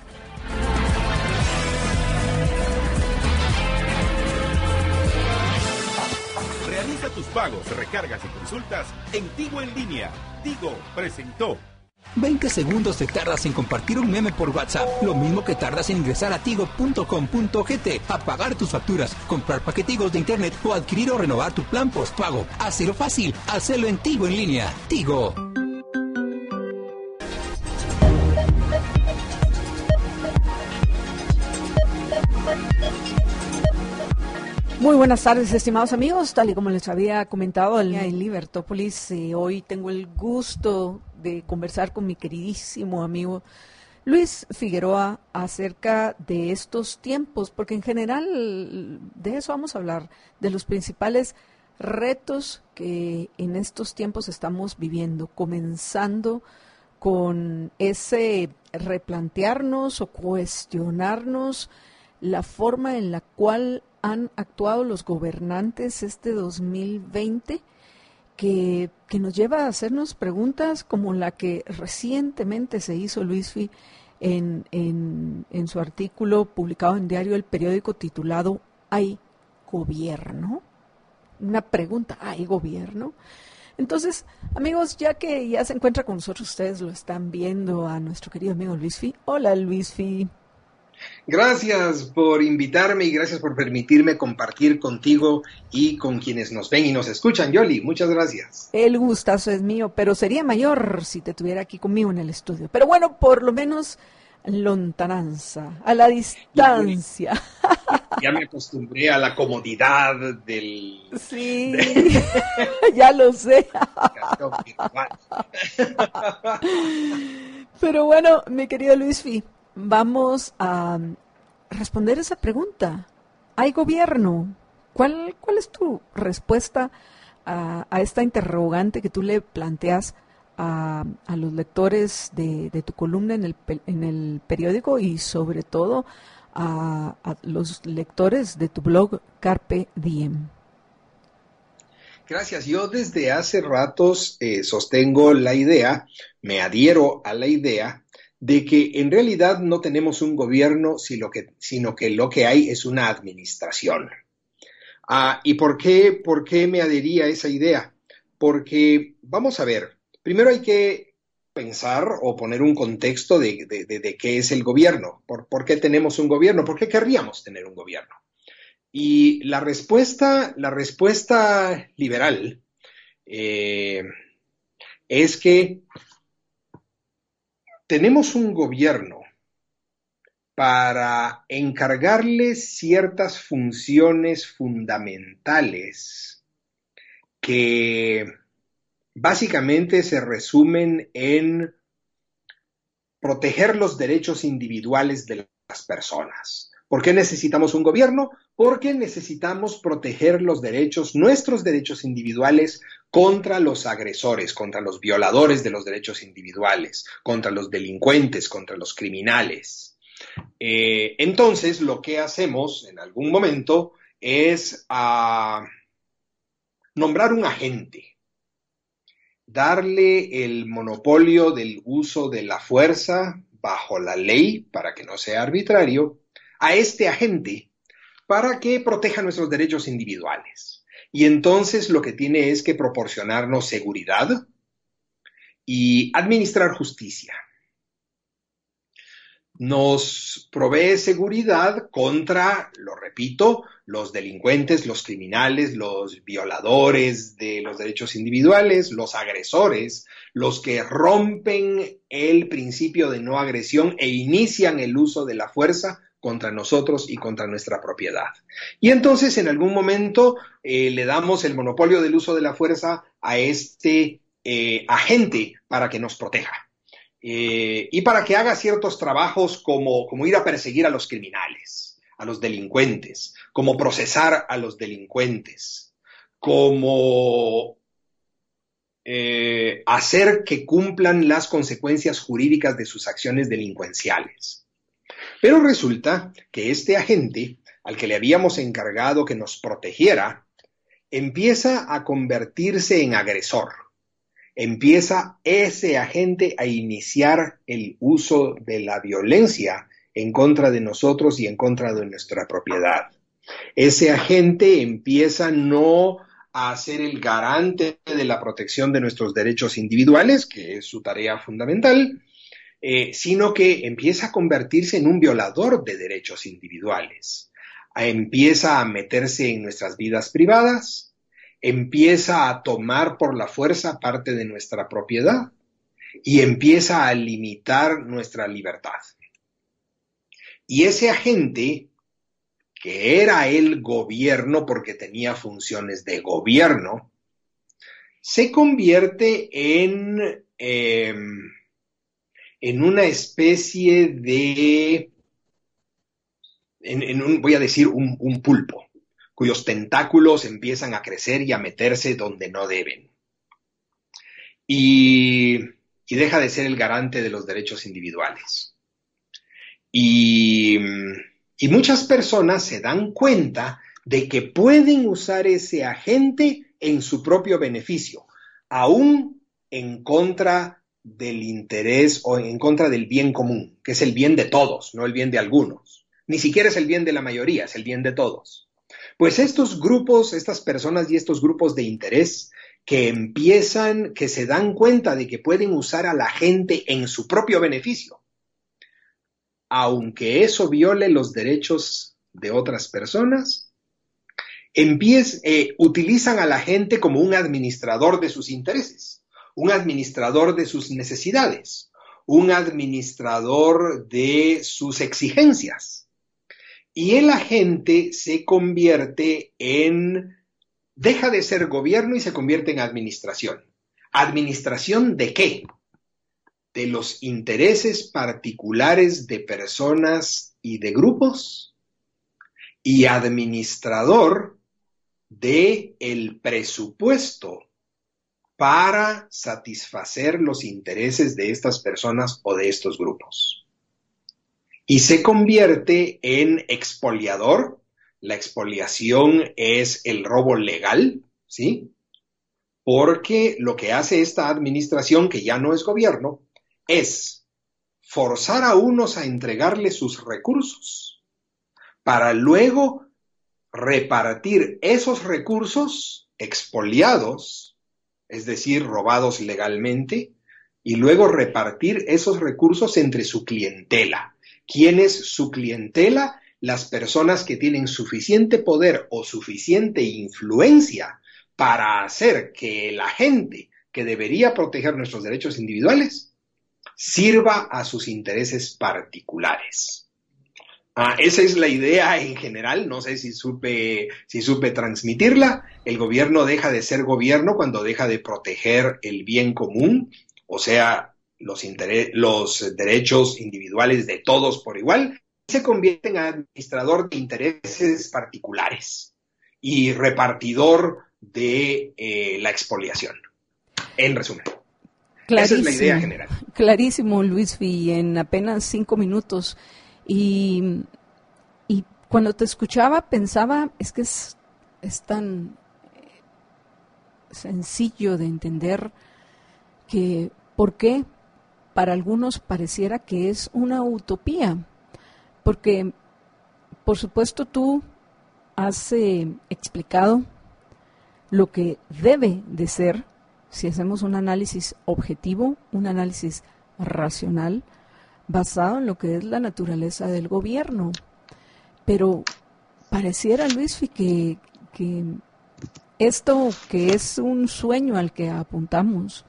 Realiza tus pagos, recargas y consultas en Tigo en línea. Tigo presentó. 20 segundos te tardas en compartir un meme por WhatsApp, lo mismo que tardas en ingresar a tigo.com.gt, a pagar tus facturas, comprar paquetigos de internet o adquirir o renovar tu plan postpago. Hazlo fácil, hazlo en Tigo en línea. Tigo. Muy buenas tardes, estimados amigos. Tal y como les había comentado en Libertópolis, hoy tengo el gusto de conversar con mi queridísimo amigo Luis Figueroa acerca de estos tiempos, porque en general de eso vamos a hablar, de los principales retos que en estos tiempos estamos viviendo, comenzando con ese replantearnos o cuestionarnos la forma en la cual han actuado los gobernantes este 2020, que nos lleva a hacernos preguntas como la que recientemente se hizo Luisfi en su artículo publicado en Diario El Periódico titulado ¿Hay gobierno? Una pregunta, ¿hay gobierno? Entonces, amigos, ya que ya se encuentra con nosotros, ustedes lo están viendo a nuestro querido amigo Luisfi. Hola, Luisfi. Gracias por invitarme y gracias por permitirme compartir contigo y con quienes nos ven y nos escuchan, Yoli. Muchas gracias. El gustazo es mío, pero sería mayor si te tuviera aquí conmigo en el estudio. Pero bueno, por lo menos lontananza, a la distancia. Ya me acostumbré a la comodidad del... Sí, ya lo sé. Pero bueno, mi querido Luisfi, vamos a responder esa pregunta. ¿Hay gobierno? ¿Cuál es tu respuesta a esta interrogante que tú le planteas a los lectores de tu columna en el periódico y sobre todo a los lectores de tu blog Carpe Diem? Gracias. Yo desde hace ratos sostengo la idea, me adhiero a la idea de que en realidad no tenemos un gobierno, sino que lo que hay es una administración. ¿Y por qué me adherí a esa idea? Porque, vamos a ver, primero hay que pensar o poner un contexto de qué es el gobierno. ¿Por qué tenemos un gobierno? ¿Por qué querríamos tener un gobierno? Y la respuesta liberal es que tenemos un gobierno para encargarle ciertas funciones fundamentales que básicamente se resumen en proteger los derechos individuales de las personas. ¿Por qué necesitamos un gobierno? Porque necesitamos proteger nuestros derechos individuales contra los agresores, contra los violadores de los derechos individuales, contra los delincuentes, contra los criminales. Entonces, lo que hacemos en algún momento es nombrar un agente, darle el monopolio del uso de la fuerza bajo la ley, para que no sea arbitrario, a este agente para que proteja nuestros derechos individuales. Y entonces lo que tiene es que proporcionarnos seguridad y administrar justicia. Nos provee seguridad contra, lo repito, los delincuentes, los criminales, los violadores de los derechos individuales, los agresores, los que rompen el principio de no agresión e inician el uso de la fuerza contra nosotros y contra nuestra propiedad. Y entonces en algún momento le damos el monopolio del uso de la fuerza a este agente para que nos proteja. Y para que haga ciertos trabajos como ir a perseguir a los criminales, a los delincuentes, como procesar a los delincuentes, como hacer que cumplan las consecuencias jurídicas de sus acciones delincuenciales. Pero resulta que este agente, al que le habíamos encargado que nos protegiera, empieza a convertirse en agresor. Empieza ese agente a iniciar el uso de la violencia en contra de nosotros y en contra de nuestra propiedad. Ese agente empieza no a ser el garante de la protección de nuestros derechos individuales, que es su tarea fundamental, sino que empieza a convertirse en un violador de derechos individuales. Empieza a meterse en nuestras vidas privadas, empieza a tomar por la fuerza parte de nuestra propiedad y empieza a limitar nuestra libertad. Y ese agente, que era el gobierno porque tenía funciones de gobierno, se convierte en una especie de, voy a decir, un pulpo, cuyos tentáculos empiezan a crecer y a meterse donde no deben. Y deja de ser el garante de los derechos individuales. Y muchas personas se dan cuenta de que pueden usar ese agente en su propio beneficio, aún en contra del interés o en contra del bien común, que es el bien de todos, no el bien de algunos. Ni siquiera es el bien de la mayoría, es el bien de todos. Pues estos grupos, estas personas y estos grupos de interés que se dan cuenta de que pueden usar a la gente en su propio beneficio, aunque eso viole los derechos de otras personas, utilizan a la gente como un administrador de sus intereses, un administrador de sus necesidades, un administrador de sus exigencias. Y el agente se convierte deja de ser gobierno y se convierte en administración. ¿Administración de qué? De los intereses particulares de personas y de grupos, y administrador del presupuesto para satisfacer los intereses de estas personas o de estos grupos. Y se convierte en expoliador. La expoliación es el robo legal, ¿sí? Porque lo que hace esta administración, que ya no es gobierno, es forzar a unos a entregarle sus recursos para luego repartir esos recursos expoliados, es decir, robados legalmente, y luego repartir esos recursos entre su clientela. ¿Quién es su clientela? Las personas que tienen suficiente poder o suficiente influencia para hacer que la gente que debería proteger nuestros derechos individuales sirva a sus intereses particulares. Esa es la idea en general, no sé si supe transmitirla. El gobierno deja de ser gobierno cuando deja de proteger el bien común, o sea, los derechos individuales de todos por igual, y se convierte en administrador de intereses particulares y repartidor de la expoliación. En resumen. Esa es la idea general. Clarísimo, Luisfi, en apenas 5 minutos. Y cuando te escuchaba pensaba, es que es tan sencillo de entender que por qué para algunos pareciera que es una utopía. Porque, por supuesto, tú has explicado lo que debe de ser, si hacemos un análisis objetivo, un análisis racional, basado en lo que es la naturaleza del gobierno. Pero pareciera, Luisfi, que esto que es un sueño al que apuntamos,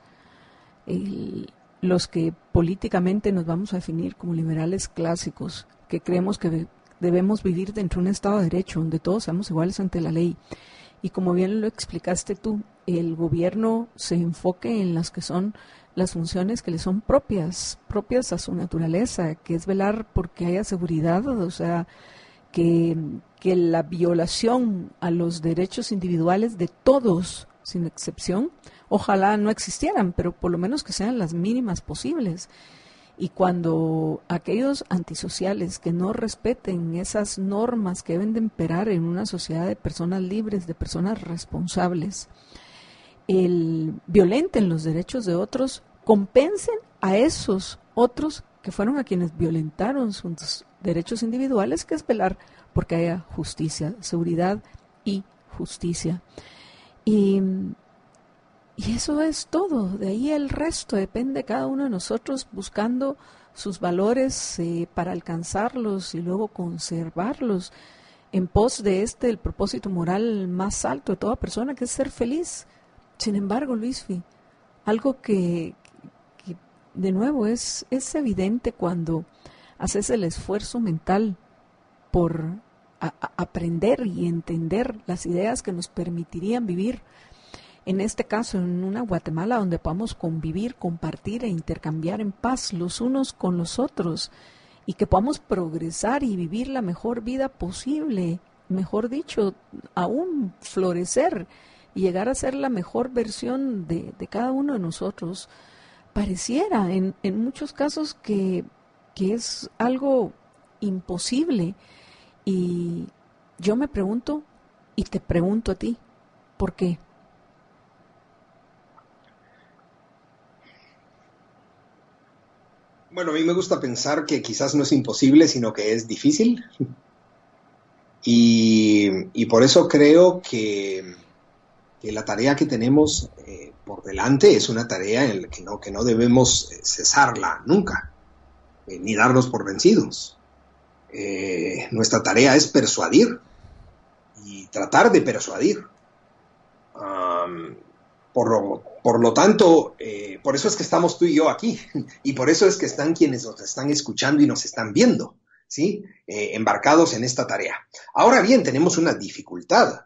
los que políticamente nos vamos a definir como liberales clásicos, que creemos que debemos vivir dentro de un Estado de Derecho, donde todos seamos iguales ante la ley, y como bien lo explicaste tú, el gobierno se enfoque en las que son las funciones que le son propias a su naturaleza, que es velar porque haya seguridad, o sea, que la violación a los derechos individuales de todos, sin excepción, ojalá no existieran, pero por lo menos que sean las mínimas posibles. Y cuando aquellos antisociales que no respeten esas normas que deben de imperar en una sociedad de personas libres, de personas responsables, violenten los derechos de otros, compensen a esos otros que fueron a quienes violentaron sus derechos individuales, que es velar porque haya justicia, seguridad y justicia. Y eso es todo. De ahí el resto depende de cada uno de nosotros buscando sus valores para alcanzarlos y luego conservarlos en pos de el propósito moral más alto de toda persona, que es ser feliz. Sin embargo, Luisfi, algo que de nuevo es evidente cuando haces el esfuerzo mental por aprender y entender las ideas que nos permitirían vivir, en este caso en una Guatemala donde podamos convivir, compartir e intercambiar en paz los unos con los otros, y que podamos progresar y vivir la mejor vida posible, mejor dicho, aún florecer y llegar a ser la mejor versión de cada uno de nosotros. Pareciera en muchos casos que es algo imposible, y yo me pregunto y te pregunto a ti, ¿por qué? Bueno, a mí me gusta pensar que quizás no es imposible, sino que es difícil. Y por eso creo que la tarea que tenemos por delante es una tarea en la que no debemos cesarla nunca, ni darnos por vencidos. Nuestra tarea es persuadir y tratar de persuadir. Por lo tanto, por eso es que estamos tú y yo aquí, y por eso es que están quienes nos están escuchando y nos están viendo, ¿sí? Embarcados en esta tarea. Ahora bien, tenemos una dificultad.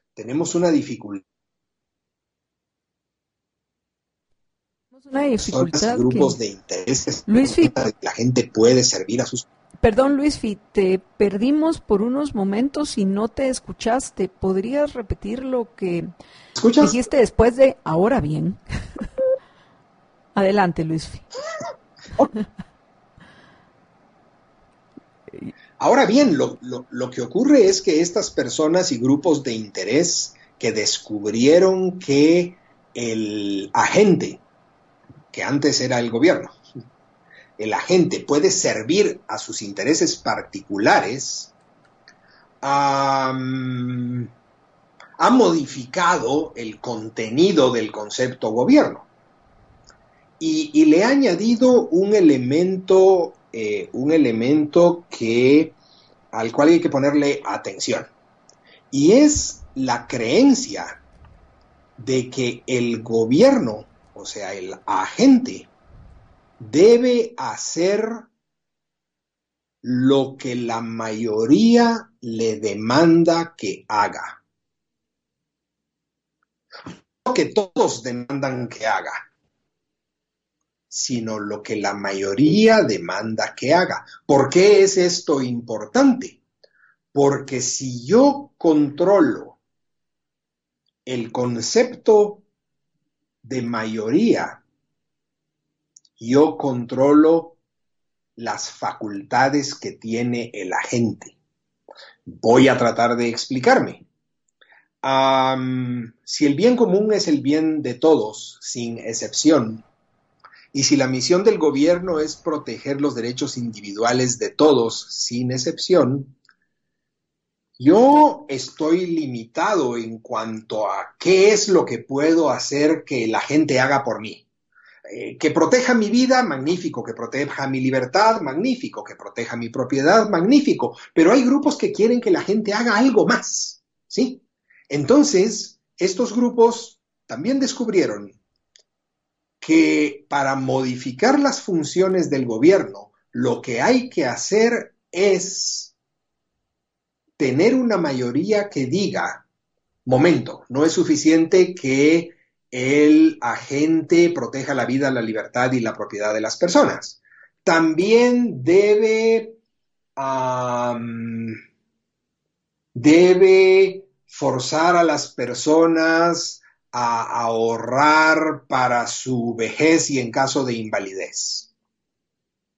Son los grupos de intereses. Luisfi, la gente puede servir a sus... Perdón, Luisfi, te perdimos por unos momentos y no te escuchaste. ¿Podrías repetir lo que ¿Escuchas? dijiste después de ahora bien? Adelante, Luisfi. Ahora bien, lo que ocurre es que estas personas y grupos de interés que descubrieron que el agente, que antes era el gobierno, el agente puede servir a sus intereses particulares, ha modificado el contenido del concepto gobierno y le ha añadido un elemento al cual hay que ponerle atención, y es la creencia de que el gobierno, o sea, el agente, debe hacer lo que la mayoría le demanda que haga. No que todos demandan que haga, sino lo que la mayoría demanda que haga. ¿Por qué es esto importante? Porque si yo controlo el concepto de mayoría, yo controlo las facultades que tiene el agente. Voy a tratar de explicarme. Si el bien común es el bien de todos, sin excepción, y si la misión del gobierno es proteger los derechos individuales de todos, sin excepción, yo estoy limitado en cuanto a qué es lo que puedo hacer que la gente haga por mí. Que proteja mi vida, magnífico. Que proteja mi libertad, magnífico. Que proteja mi propiedad, magnífico. Pero hay grupos que quieren que la gente haga algo más, ¿sí? Entonces, estos grupos también descubrieron que para modificar las funciones del gobierno, lo que hay que hacer es tener una mayoría que diga, momento, no es suficiente que el agente proteja la vida, la libertad y la propiedad de las personas. También debe forzar a las personas a ahorrar para su vejez y en caso de invalidez.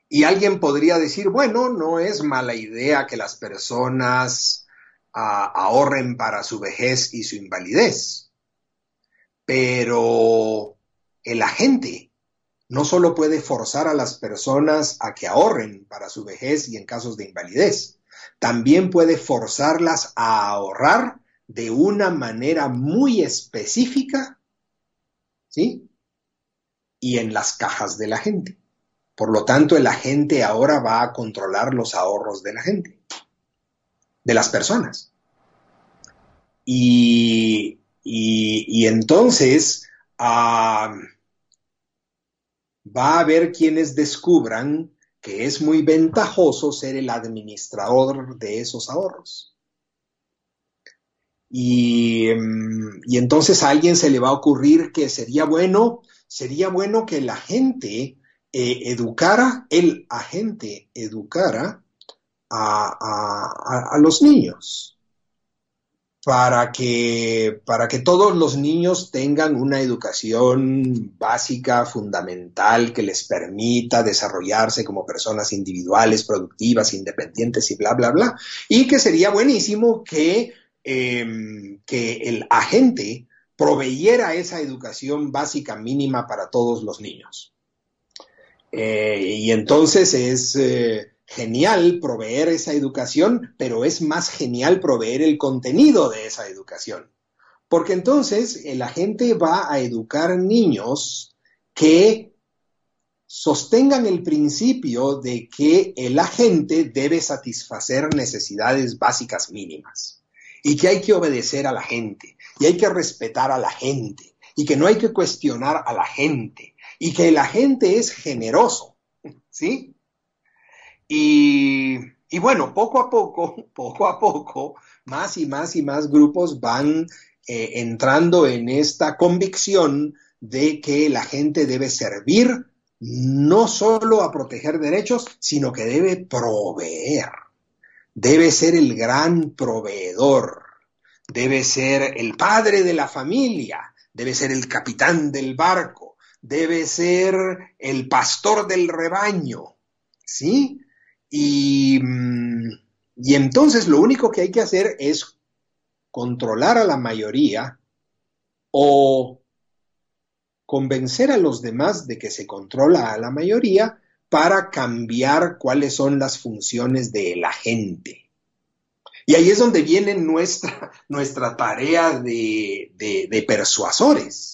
Y alguien podría decir, bueno, no es mala idea que las personas ahorren para su vejez y su invalidez, pero el agente no solo puede forzar a las personas a que ahorren para su vejez y en casos de invalidez, también puede forzarlas a ahorrar de una manera muy específica, ¿sí? Y en las cajas de la gente. Por lo tanto, el agente ahora va a controlar los ahorros de la gente, de las personas. Y entonces va a haber quienes descubran que es muy ventajoso ser el administrador de esos ahorros. Y entonces a alguien se le va a ocurrir que sería bueno que el agente educara a los niños para que todos los niños tengan una educación básica, fundamental, que les permita desarrollarse como personas individuales, productivas, independientes y bla, bla, bla. Y que sería buenísimo que el agente proveyera esa educación básica mínima para todos los niños. Y entonces es genial proveer esa educación, pero es más genial proveer el contenido de esa educación. Porque entonces el agente va a educar niños que sostengan el principio de que el agente debe satisfacer necesidades básicas mínimas y que hay que obedecer a la gente y hay que respetar a la gente y que no hay que cuestionar a la gente y que el agente es generoso, ¿sí? Y bueno, poco a poco, más y más grupos van entrando en esta convicción de que la gente debe servir no solo a proteger derechos, sino que debe proveer, debe ser el gran proveedor, debe ser el padre de la familia, debe ser el capitán del barco, debe ser el pastor del rebaño, ¿sí? Y entonces lo único que hay que hacer es controlar a la mayoría o convencer a los demás de que se controla a la mayoría para cambiar cuáles son las funciones de la gente. Y ahí es donde viene nuestra tarea de persuasores.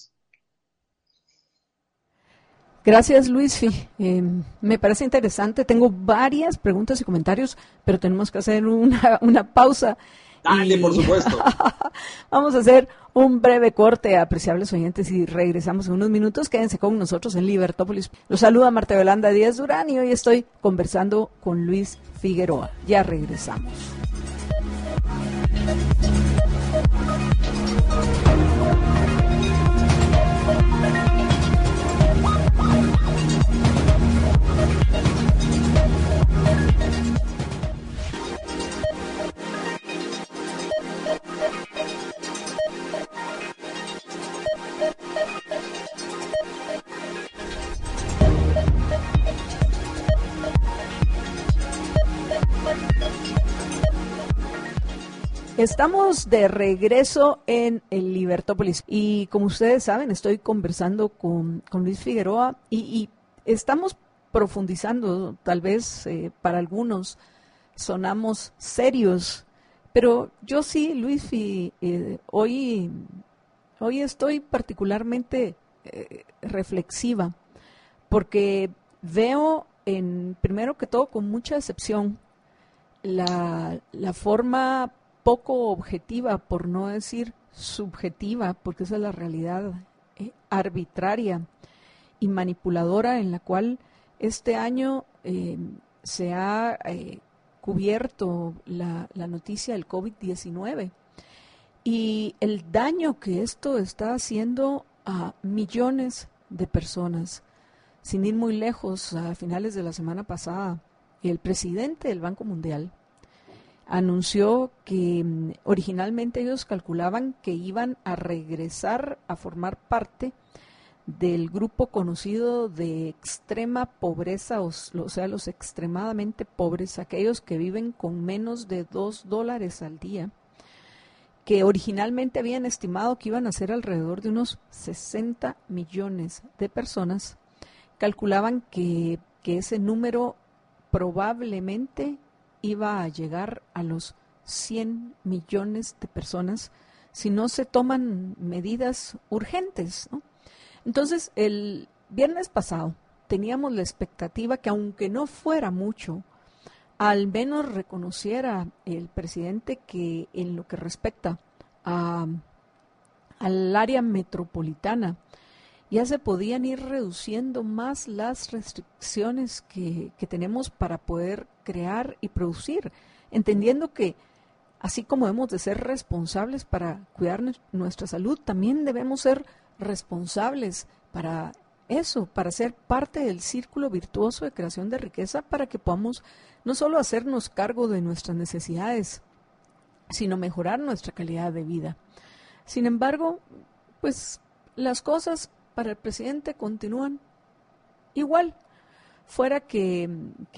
Gracias, Luisfi. Me parece interesante. Tengo varias preguntas y comentarios, pero tenemos que hacer una pausa. Dale, por supuesto. Vamos a hacer un breve corte, apreciables oyentes, y regresamos en unos minutos. Quédense con nosotros en Libertópolis. Los saluda Marta Yolanda Díaz Durán y hoy estoy conversando con Luis Figueroa. Ya regresamos. Estamos de regreso en el Libertópolis y como ustedes saben estoy conversando con Luis Figueroa y estamos profundizando, tal vez para algunos sonamos serios, pero yo sí, Luis, hoy estoy particularmente reflexiva porque veo primero que todo con mucha decepción la forma poco objetiva, por no decir subjetiva, porque esa es la realidad, arbitraria y manipuladora en la cual este año se ha cubierto la noticia del COVID-19 y el daño que esto está haciendo a millones de personas. Sin ir muy lejos, a finales de la semana pasada, el presidente del Banco Mundial anunció que originalmente ellos calculaban que iban a regresar a formar parte del grupo conocido de extrema pobreza, o sea, los extremadamente pobres, aquellos que viven con menos de $2 al día, que originalmente habían estimado que iban a ser alrededor de unos 60 millones de personas, calculaban que ese número probablemente iba a llegar a los 100 millones de personas si no se toman medidas urgentes, ¿no? Entonces, el viernes pasado teníamos la expectativa que, aunque no fuera mucho, al menos reconociera el presidente que en lo que respecta al área metropolitana ya se podían ir reduciendo más las restricciones que tenemos para poder crear y producir, entendiendo que así como debemos de ser responsables para cuidar nuestra salud, también debemos ser responsables para eso, para ser parte del círculo virtuoso de creación de riqueza, para que podamos no solo hacernos cargo de nuestras necesidades, sino mejorar nuestra calidad de vida. Sin embargo, pues las cosas para el presidente continúan igual, fuera que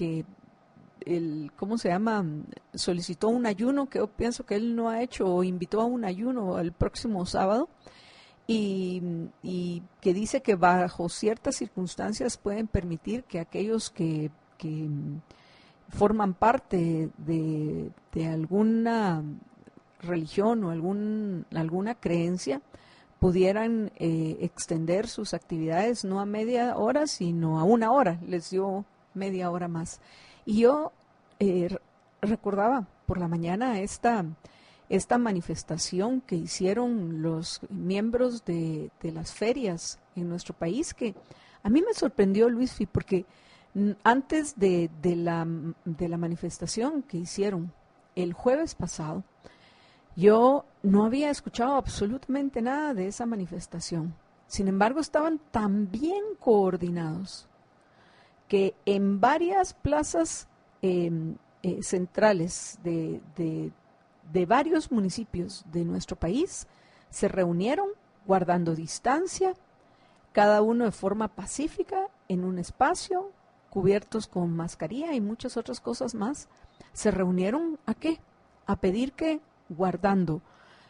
¿cómo se llama? Solicitó un ayuno que yo pienso que él no ha hecho, o invitó a un ayuno el próximo sábado, y que dice que bajo ciertas circunstancias pueden permitir que aquellos que forman parte de alguna religión o alguna creencia pudieran extender sus actividades no a media hora, sino a 1 hora. Les dio media hora más. Y yo recordaba por la mañana esta manifestación que hicieron los miembros de las ferias en nuestro país, que a mí me sorprendió, Luisfi, porque antes de la manifestación que hicieron el jueves pasado, yo no había escuchado absolutamente nada de esa manifestación. Sin embargo, estaban tan bien coordinados que en varias plazas centrales de varios municipios de nuestro país se reunieron guardando distancia, cada uno de forma pacífica, en un espacio, cubiertos con mascarilla y muchas otras cosas más. Se reunieron ¿a qué? A pedir que, guardando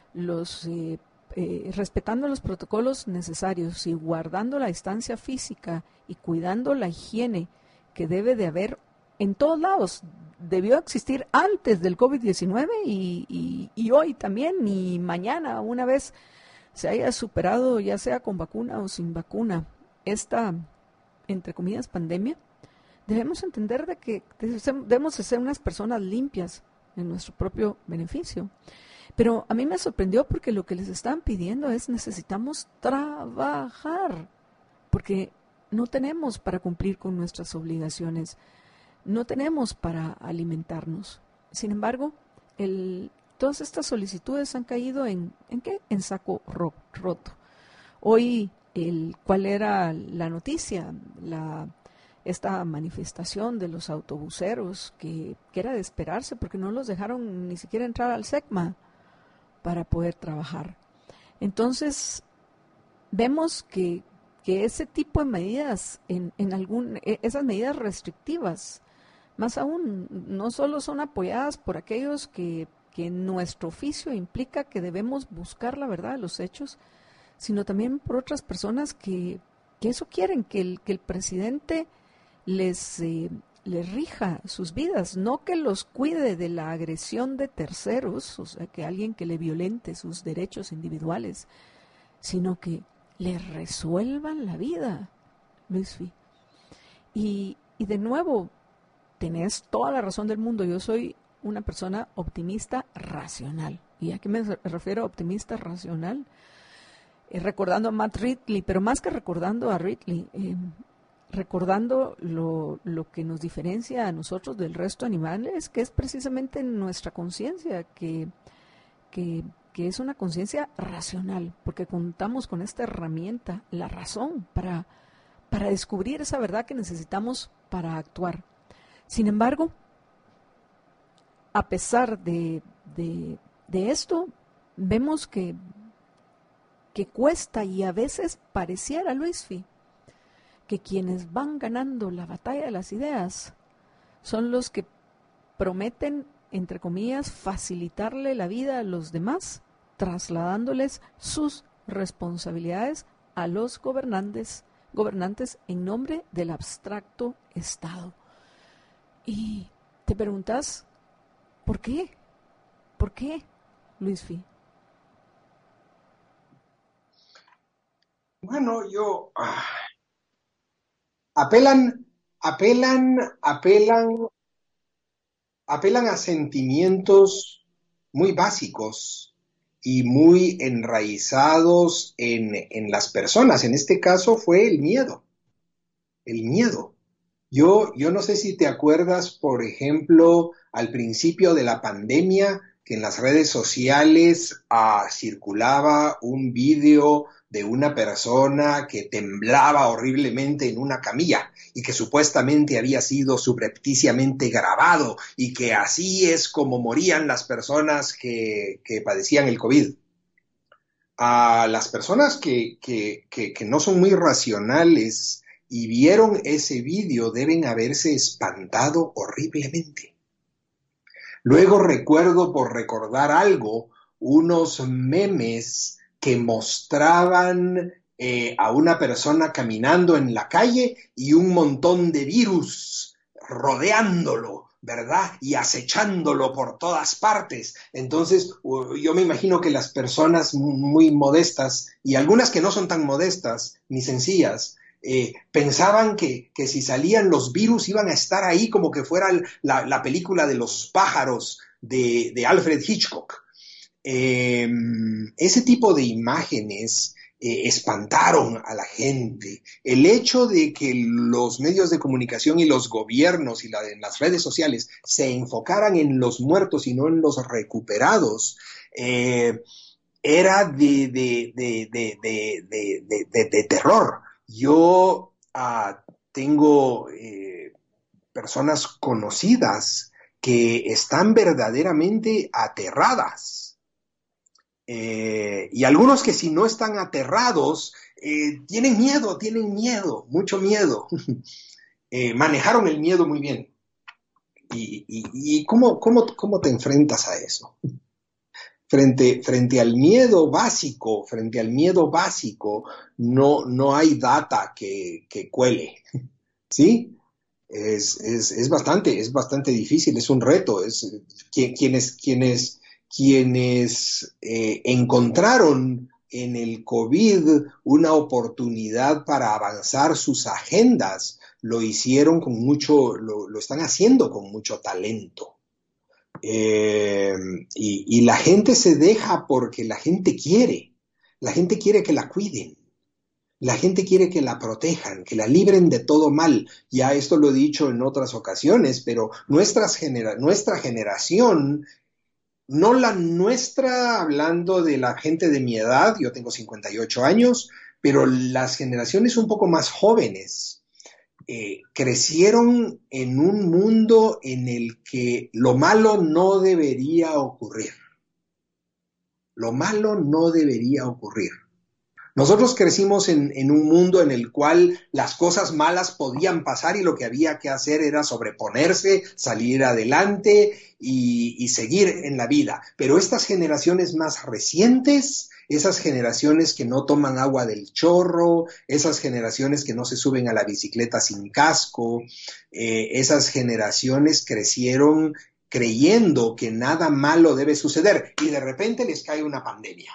respetando los protocolos necesarios y guardando la distancia física y cuidando la higiene que debe de haber en todos lados, debió existir antes del COVID-19 y hoy también, y mañana, una vez se haya superado, ya sea con vacuna o sin vacuna, esta, entre comillas, pandemia, debemos entender de que debemos ser unas personas limpias en nuestro propio beneficio. Pero a mí me sorprendió porque lo que les están pidiendo es: necesitamos trabajar, porque no tenemos para cumplir con nuestras obligaciones, no tenemos para alimentarnos. Sin embargo, todas estas solicitudes han caído ¿en qué? En saco roto. Hoy, ¿cuál era la noticia? Esta manifestación de los autobuseros, que era de esperarse porque no los dejaron ni siquiera entrar al SECMA para poder trabajar. Entonces, vemos que ese tipo de medidas, esas medidas restrictivas, más aún, no solo son apoyadas por aquellos que en nuestro oficio implica que debemos buscar la verdad de los hechos, sino también por otras personas que eso quieren, que el presidente les rija sus vidas, no que los cuide de la agresión de terceros, o sea, que alguien que le violente sus derechos individuales, sino que le resuelvan la vida, Luisfi. Y de nuevo, tenés toda la razón del mundo. Yo soy una persona optimista racional. ¿Y a qué me refiero a optimista racional? Recordando a Matt Ridley, pero más que recordando a Ridley, recordando lo que nos diferencia a nosotros del resto de animales, que es precisamente nuestra conciencia, que es una conciencia racional, porque contamos con esta herramienta, la razón, para descubrir esa verdad que necesitamos para actuar. Sin embargo, a pesar de esto, vemos que que cuesta y a veces pareciera, Luisfi, que quienes van ganando la batalla de las ideas son los que prometen, entre comillas, facilitarle la vida a los demás, trasladándoles sus responsabilidades a los gobernantes en nombre del abstracto Estado. Y te preguntas, ¿por qué? ¿Por qué, Luisfi? Bueno, apelan a sentimientos muy básicos y muy enraizados en las personas. En este caso fue el miedo. El miedo. Yo no sé si te acuerdas, por ejemplo, al principio de la pandemia, que en las redes sociales circulaba un video de una persona que temblaba horriblemente en una camilla y que supuestamente había sido subrepticiamente grabado y que así es como morían las personas que padecían el COVID. A las personas que no son muy racionales y vieron ese video deben haberse espantado horriblemente. Luego recuerdo, por recordar algo, unos memes que mostraban a una persona caminando en la calle y un montón de virus rodeándolo, ¿verdad? Y acechándolo por todas partes. Entonces, yo me imagino que las personas muy modestas, y algunas que no son tan modestas ni sencillas, pensaban que si salían los virus iban a estar ahí como que fuera la película de los pájaros de Alfred Hitchcock. Ese tipo de imágenes espantaron a la gente. El hecho de que los medios de comunicación y los gobiernos y en las redes sociales se enfocaran en los muertos y no en los recuperados era de terror. Yo tengo personas conocidas que están verdaderamente aterradas. Y algunos que si no están aterrados, tienen miedo, mucho miedo. Manejaron el miedo muy bien. ¿Y cómo te enfrentas a eso? Frente al miedo básico, no hay data que cuele, ¿sí? Es bastante difícil, es un reto. Quienes encontraron en el COVID una oportunidad para avanzar sus agendas, lo hicieron lo están haciendo con mucho talento. Y la gente se deja porque la gente quiere que la cuiden, la gente quiere que la protejan, que la libren de todo mal. Ya esto lo he dicho en otras ocasiones, pero nuestra generación, no la nuestra, hablando de la gente de mi edad, yo tengo 58 años, pero las generaciones un poco más jóvenes crecieron en un mundo en el que lo malo no debería ocurrir. Lo malo no debería ocurrir. Nosotros crecimos en un mundo en el cual las cosas malas podían pasar y lo que había que hacer era sobreponerse, salir adelante y seguir en la vida. Pero estas generaciones más recientes, esas generaciones que no toman agua del chorro, esas generaciones que no se suben a la bicicleta sin casco, esas generaciones crecieron creyendo que nada malo debe suceder y de repente les cae una pandemia.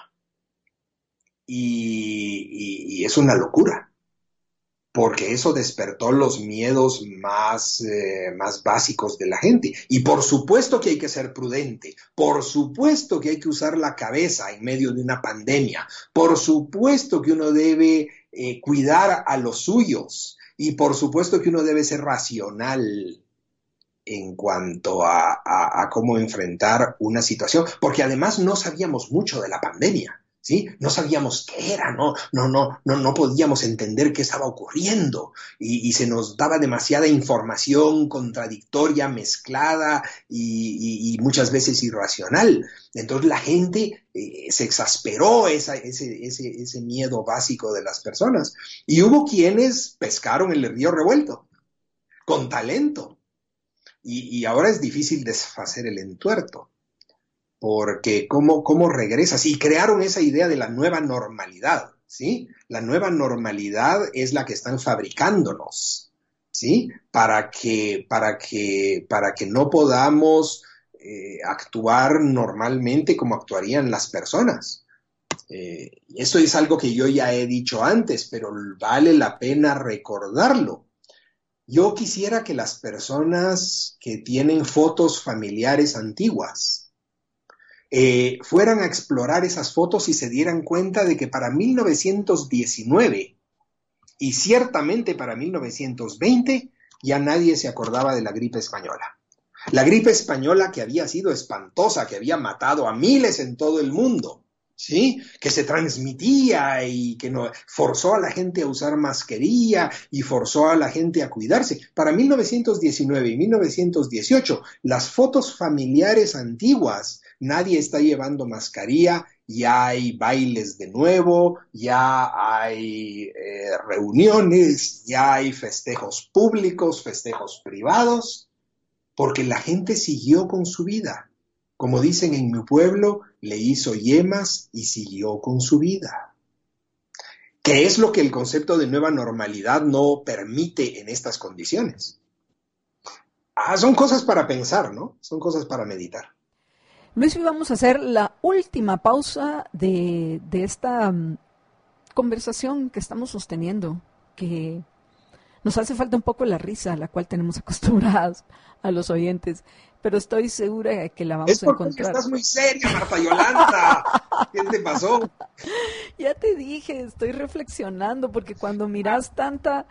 Y es una locura, porque eso despertó los miedos más básicos de la gente. Y por supuesto que hay que ser prudente, por supuesto que hay que usar la cabeza en medio de una pandemia, por supuesto que uno debe cuidar a los suyos y por supuesto que uno debe ser racional en cuanto a cómo enfrentar una situación, porque además no sabíamos mucho de la pandemia. ¿sí? No sabíamos qué era, no podíamos entender qué estaba ocurriendo y se nos daba demasiada información contradictoria, mezclada y muchas veces irracional. Entonces la gente se exasperó ese miedo básico de las personas y hubo quienes pescaron el río revuelto con talento y ahora es difícil deshacer el entuerto. Porque ¿cómo regresas? Y crearon esa idea de la nueva normalidad, ¿sí? La nueva normalidad es la que están fabricándonos, ¿sí? Para que no podamos actuar normalmente como actuarían las personas. Esto es algo que yo ya he dicho antes, pero vale la pena recordarlo. Yo quisiera que las personas que tienen fotos familiares antiguas fueran a explorar esas fotos y se dieran cuenta de que para 1919 y ciertamente para 1920 ya nadie se acordaba de la gripe española. La gripe española que había sido espantosa, que había matado a miles en todo el mundo, ¿sí? Que se transmitía y que forzó a la gente a usar mascarilla y forzó a la gente a cuidarse. Para 1919 y 1918, las fotos familiares antiguas, nadie está llevando mascarilla, ya hay bailes de nuevo, ya hay reuniones, ya hay festejos públicos, festejos privados, porque la gente siguió con su vida. Como dicen en mi pueblo, le hizo yemas y siguió con su vida. ¿Qué es lo que el concepto de nueva normalidad no permite en estas condiciones? Son cosas para pensar, ¿no? Son cosas para meditar. Luis, hoy vamos a hacer la última pausa de esta conversación que estamos sosteniendo, que nos hace falta un poco la risa a la cual tenemos acostumbrados a los oyentes, pero estoy segura de que la vamos a encontrar. Estás muy seria, Marta Yolanda. ¿Qué te pasó? Ya te dije, estoy reflexionando, porque cuando miras tanta,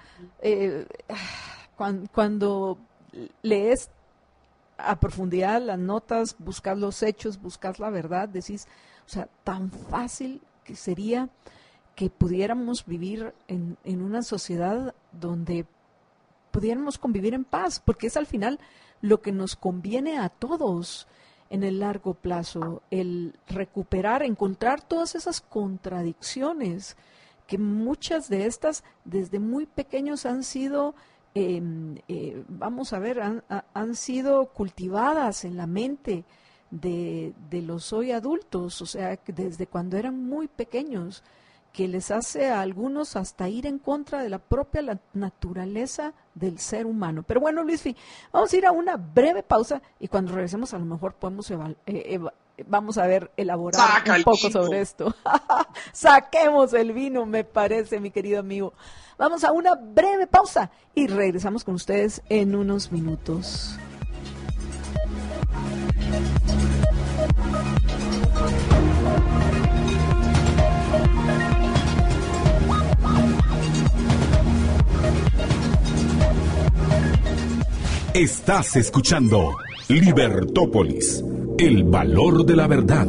cuando lees a profundidad las notas, buscas los hechos, buscas la verdad, decís, o sea, tan fácil que sería que pudiéramos vivir en una sociedad donde pudiéramos convivir en paz, porque es al final lo que nos conviene a todos en el largo plazo, el recuperar, encontrar todas esas contradicciones, que muchas de estas desde muy pequeños han sido, vamos a ver, han sido cultivadas en la mente de los hoy adultos, o sea, que desde cuando eran muy pequeños, que les hace a algunos hasta ir en contra de la propia naturaleza del ser humano. Pero bueno, Luisfi, vamos a ir a una breve pausa y cuando regresemos a lo mejor podemos vamos a ver, elaborar un poco sobre esto. Saquemos el vino, me parece, mi querido amigo. Vamos a una breve pausa y regresamos con ustedes en unos minutos. Estás escuchando Libertópolis, el valor de la verdad.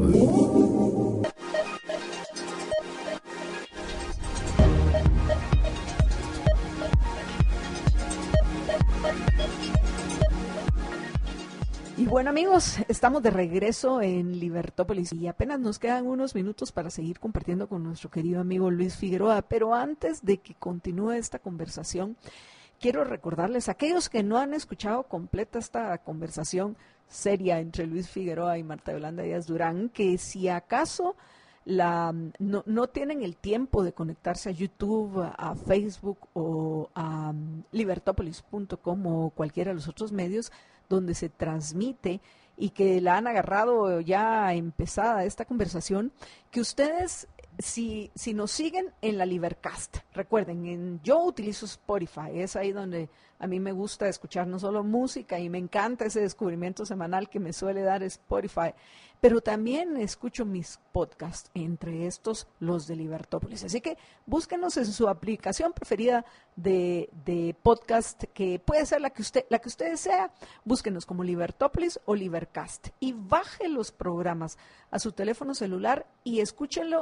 Y bueno, amigos, estamos de regreso en Libertópolis y apenas nos quedan unos minutos para seguir compartiendo con nuestro querido amigo Luis Figueroa, pero antes de que continúe esta conversación, quiero recordarles a aquellos que no han escuchado completa esta conversación seria entre Luis Figueroa y Marta Yolanda Díaz Durán, que si acaso no tienen el tiempo de conectarse a YouTube, a Facebook o a libertopolis.com o cualquiera de los otros medios donde se transmite y que la han agarrado ya empezada esta conversación, que ustedes, si nos siguen en la Libercast, recuerden, yo utilizo Spotify, es ahí donde a mí me gusta escuchar no solo música y me encanta ese descubrimiento semanal que me suele dar Spotify, pero también escucho mis podcasts, entre estos los de Libertópolis. Así que búsquenos en su aplicación preferida de podcast, que puede ser la que usted desea. Búsquenos como Libertópolis o Libercast y baje los programas a su teléfono celular y escúchenlo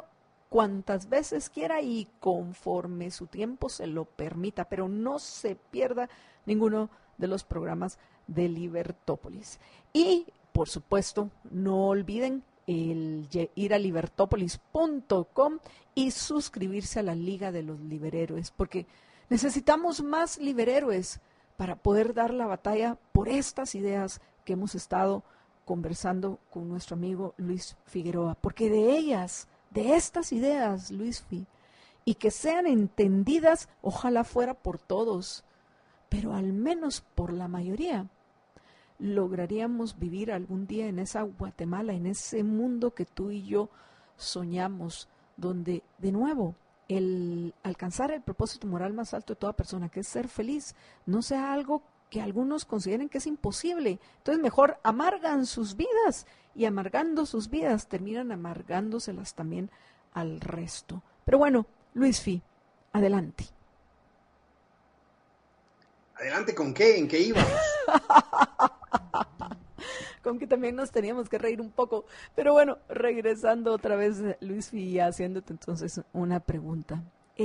cuantas veces quiera y conforme su tiempo se lo permita, pero no se pierda ninguno de los programas de Libertópolis. Y, por supuesto, no olviden ir a libertopolis.com y suscribirse a la Liga de los Liberhéroes, porque necesitamos más liberhéroes para poder dar la batalla por estas ideas que hemos estado conversando con nuestro amigo Luis Figueroa, porque de ellas, de estas ideas, Luis Fi, y que sean entendidas, ojalá fuera por todos, pero al menos por la mayoría, lograríamos vivir algún día en esa Guatemala, en ese mundo que tú y yo soñamos, donde, de nuevo, el alcanzar el propósito moral más alto de toda persona, que es ser feliz, no sea algo que algunos consideren que es imposible. Entonces mejor amargan sus vidas, y amargando sus vidas terminan amargándoselas también al resto. Pero bueno, Luis Fi, adelante. ¿Adelante con qué? ¿En qué íbamos? Con que también nos teníamos que reír un poco. Pero bueno, regresando otra vez, Luis Fi, haciéndote entonces una pregunta.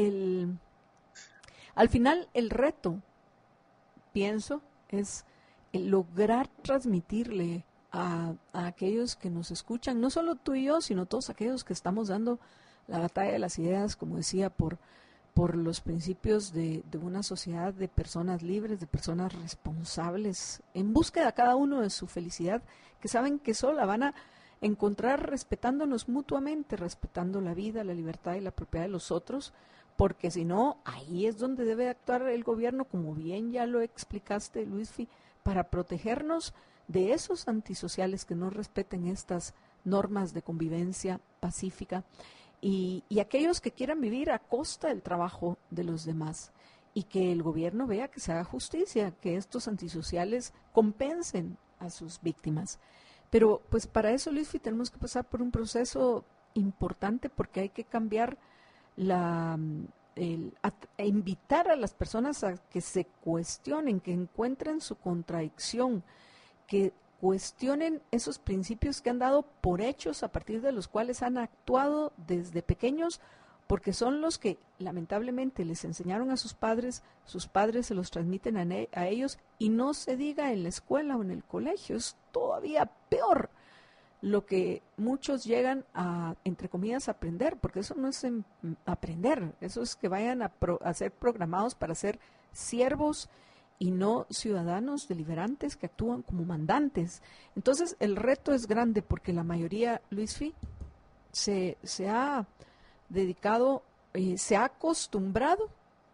Al final, el reto, pienso, es el lograr transmitirle a aquellos que nos escuchan, no solo tú y yo, sino todos aquellos que estamos dando la batalla de las ideas, como decía, por los principios de una sociedad de personas libres, de personas responsables, en búsqueda cada uno de su felicidad, que saben que solo la van a encontrar respetándonos mutuamente, respetando la vida, la libertad y la propiedad de los otros, porque si no, ahí es donde debe actuar el gobierno, como bien ya lo explicaste, Luis Fi, para protegernos de esos antisociales que no respeten estas normas de convivencia pacífica, y aquellos que quieran vivir a costa del trabajo de los demás, y que el gobierno vea que se haga justicia, que estos antisociales compensen a sus víctimas. Pero pues para eso, Luis Fi, tenemos que pasar por un proceso importante, porque hay que cambiar a invitar a las personas a que se cuestionen, que encuentren su contradicción, que cuestionen esos principios que han dado por hechos, a partir de los cuales han actuado desde pequeños, porque son los que lamentablemente les enseñaron a sus padres se los transmiten a ellos, y no se diga en la escuela o en el colegio, es todavía peor lo que muchos llegan a, entre comillas, aprender, porque eso no es aprender, eso es que vayan a ser programados para ser siervos y no ciudadanos deliberantes que actúan como mandantes. Entonces el reto es grande, porque la mayoría, Luis Fi, se ha dedicado, se ha acostumbrado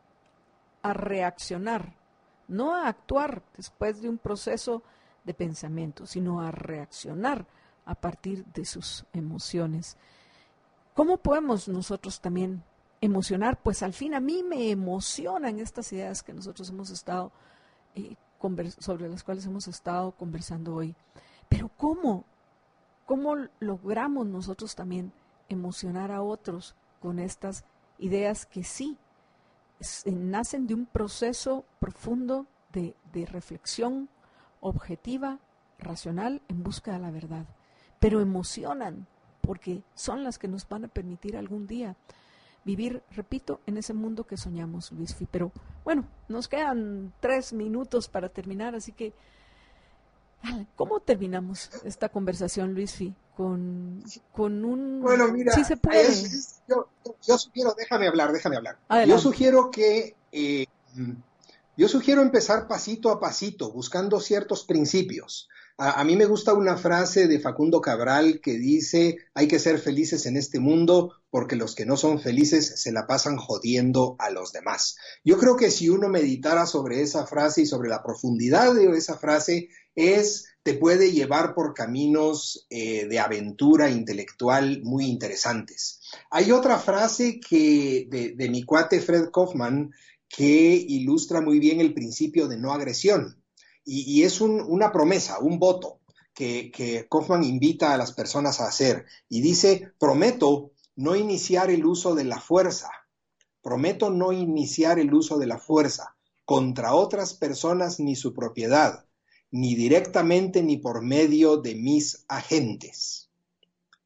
a reaccionar, no a actuar después de un proceso de pensamiento, sino a reaccionar a partir de sus emociones. ¿Cómo podemos nosotros también emocionar? Pues al fin a mí me emocionan estas ideas que nosotros hemos estado sobre las cuales hemos estado conversando hoy. Pero ¿cómo logramos nosotros también emocionar a otros con estas ideas que sí nacen de un proceso profundo de reflexión objetiva, racional, en busca de la verdad, pero emocionan porque son las que nos van a permitir algún día vivir, repito, en ese mundo que soñamos, Luis Fi? Pero bueno, nos quedan 3 minutos para terminar, así que ¿cómo terminamos esta conversación, Luis Fi? Con un... Bueno, mira, sí se puede. Yo sugiero, déjame hablar. Adelante. Yo sugiero empezar pasito a pasito, buscando ciertos principios. A mí me gusta una frase de Facundo Cabral que dice: hay que ser felices en este mundo porque los que no son felices se la pasan jodiendo a los demás. Yo creo que si uno meditara sobre esa frase y sobre la profundidad de esa frase, te puede llevar por caminos de aventura intelectual muy interesantes. Hay otra frase de mi cuate Fred Kaufman que ilustra muy bien el principio de no agresión. Y es una promesa, un voto que Kaufman invita a las personas a hacer. Y dice: prometo no iniciar el uso de la fuerza. Prometo no iniciar el uso de la fuerza contra otras personas ni su propiedad, ni directamente ni por medio de mis agentes.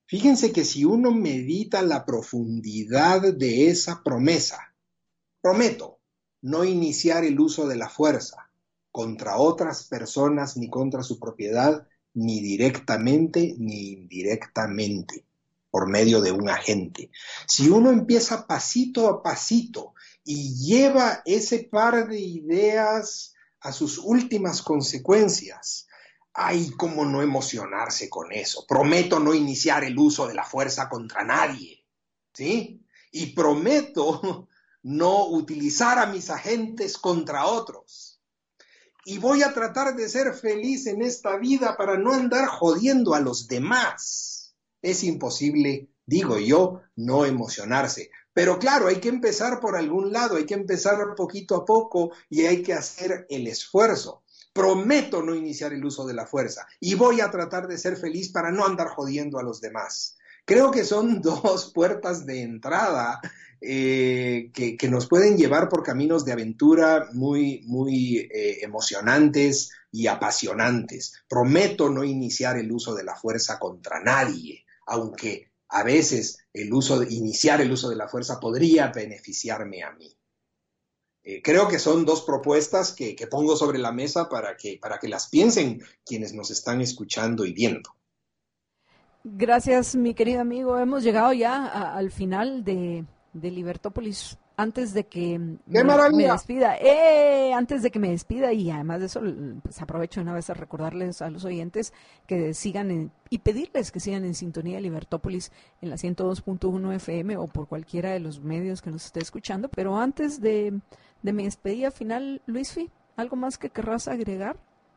Fíjense que si uno medita la profundidad de esa promesa, prometo no iniciar el uso de la fuerza contra otras personas ni contra su propiedad, ni directamente ni indirectamente, por medio de un agente. Si uno empieza pasito a pasito y lleva ese par de ideas a sus últimas consecuencias, ¡ay, cómo no emocionarse con eso! Prometo no iniciar el uso de la fuerza contra nadie, ¿sí? Y prometo no utilizar a mis agentes contra otros. Y voy a tratar de ser feliz en esta vida para no andar jodiendo a los demás. Es imposible, digo yo, no emocionarse. Pero claro, hay que empezar por algún lado, hay que empezar poquito a poco y hay que hacer el esfuerzo. Prometo no iniciar el uso de la fuerza y voy a tratar de ser feliz para no andar jodiendo a los demás. Creo que son dos puertas de entrada que nos pueden llevar por caminos de aventura muy emocionantes y apasionantes. Prometo no iniciar el uso de la fuerza contra nadie, aunque a veces iniciar el uso de la fuerza podría beneficiarme a mí. Creo que son dos propuestas que pongo sobre la mesa para que las piensen quienes nos están escuchando y viendo. Gracias, mi querido amigo. Hemos llegado ya al final de Libertópolis. Antes de que me despida, antes de que me despida, y además de eso, pues aprovecho una vez a recordarles a los oyentes que sigan y pedirles que sigan en sintonía de Libertópolis en la 102.1 FM o por cualquiera de los medios que nos esté escuchando. Pero antes de mi despedida final, Luisfi, ¿algo más que querrás agregar?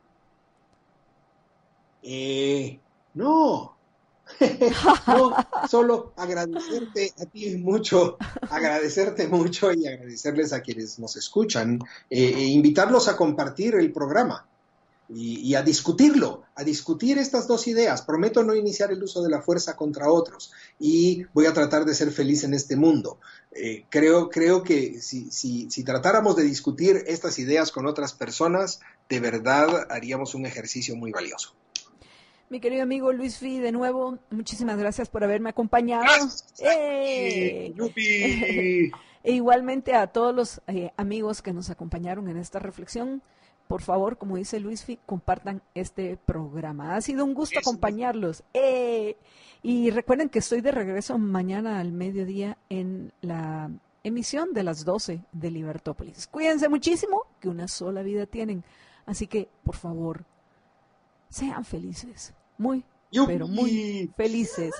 No, solo agradecerte a ti mucho, agradecerte mucho y agradecerles a quienes nos escuchan, invitarlos a compartir el programa y a discutirlo, a discutir estas dos ideas. Prometo no iniciar el uso de la fuerza contra otros y voy a tratar de ser feliz en este mundo. Creo que si tratáramos de discutir estas ideas con otras personas, de verdad haríamos un ejercicio muy valioso. Mi querido amigo Luisfi, de nuevo, muchísimas gracias por haberme acompañado. E igualmente a todos los amigos que nos acompañaron en esta reflexión, por favor, como dice Luisfi, compartan este programa. Ha sido un gusto acompañarlos. Y recuerden que estoy de regreso mañana al mediodía en la emisión de las 12 de Libertópolis. Cuídense muchísimo, que una sola vida tienen. Así que, por favor, sean felices. Muy, pero muy felices.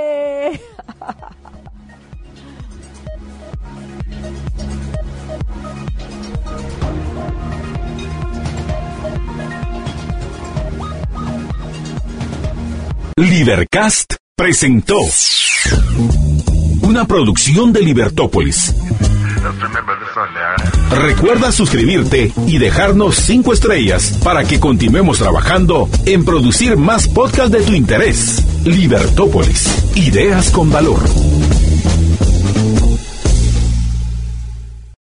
Libercast presentó una producción de Libertópolis. Recuerda suscribirte y dejarnos 5 estrellas para que continuemos trabajando en producir más podcasts de tu interés. Libertópolis, ideas con valor.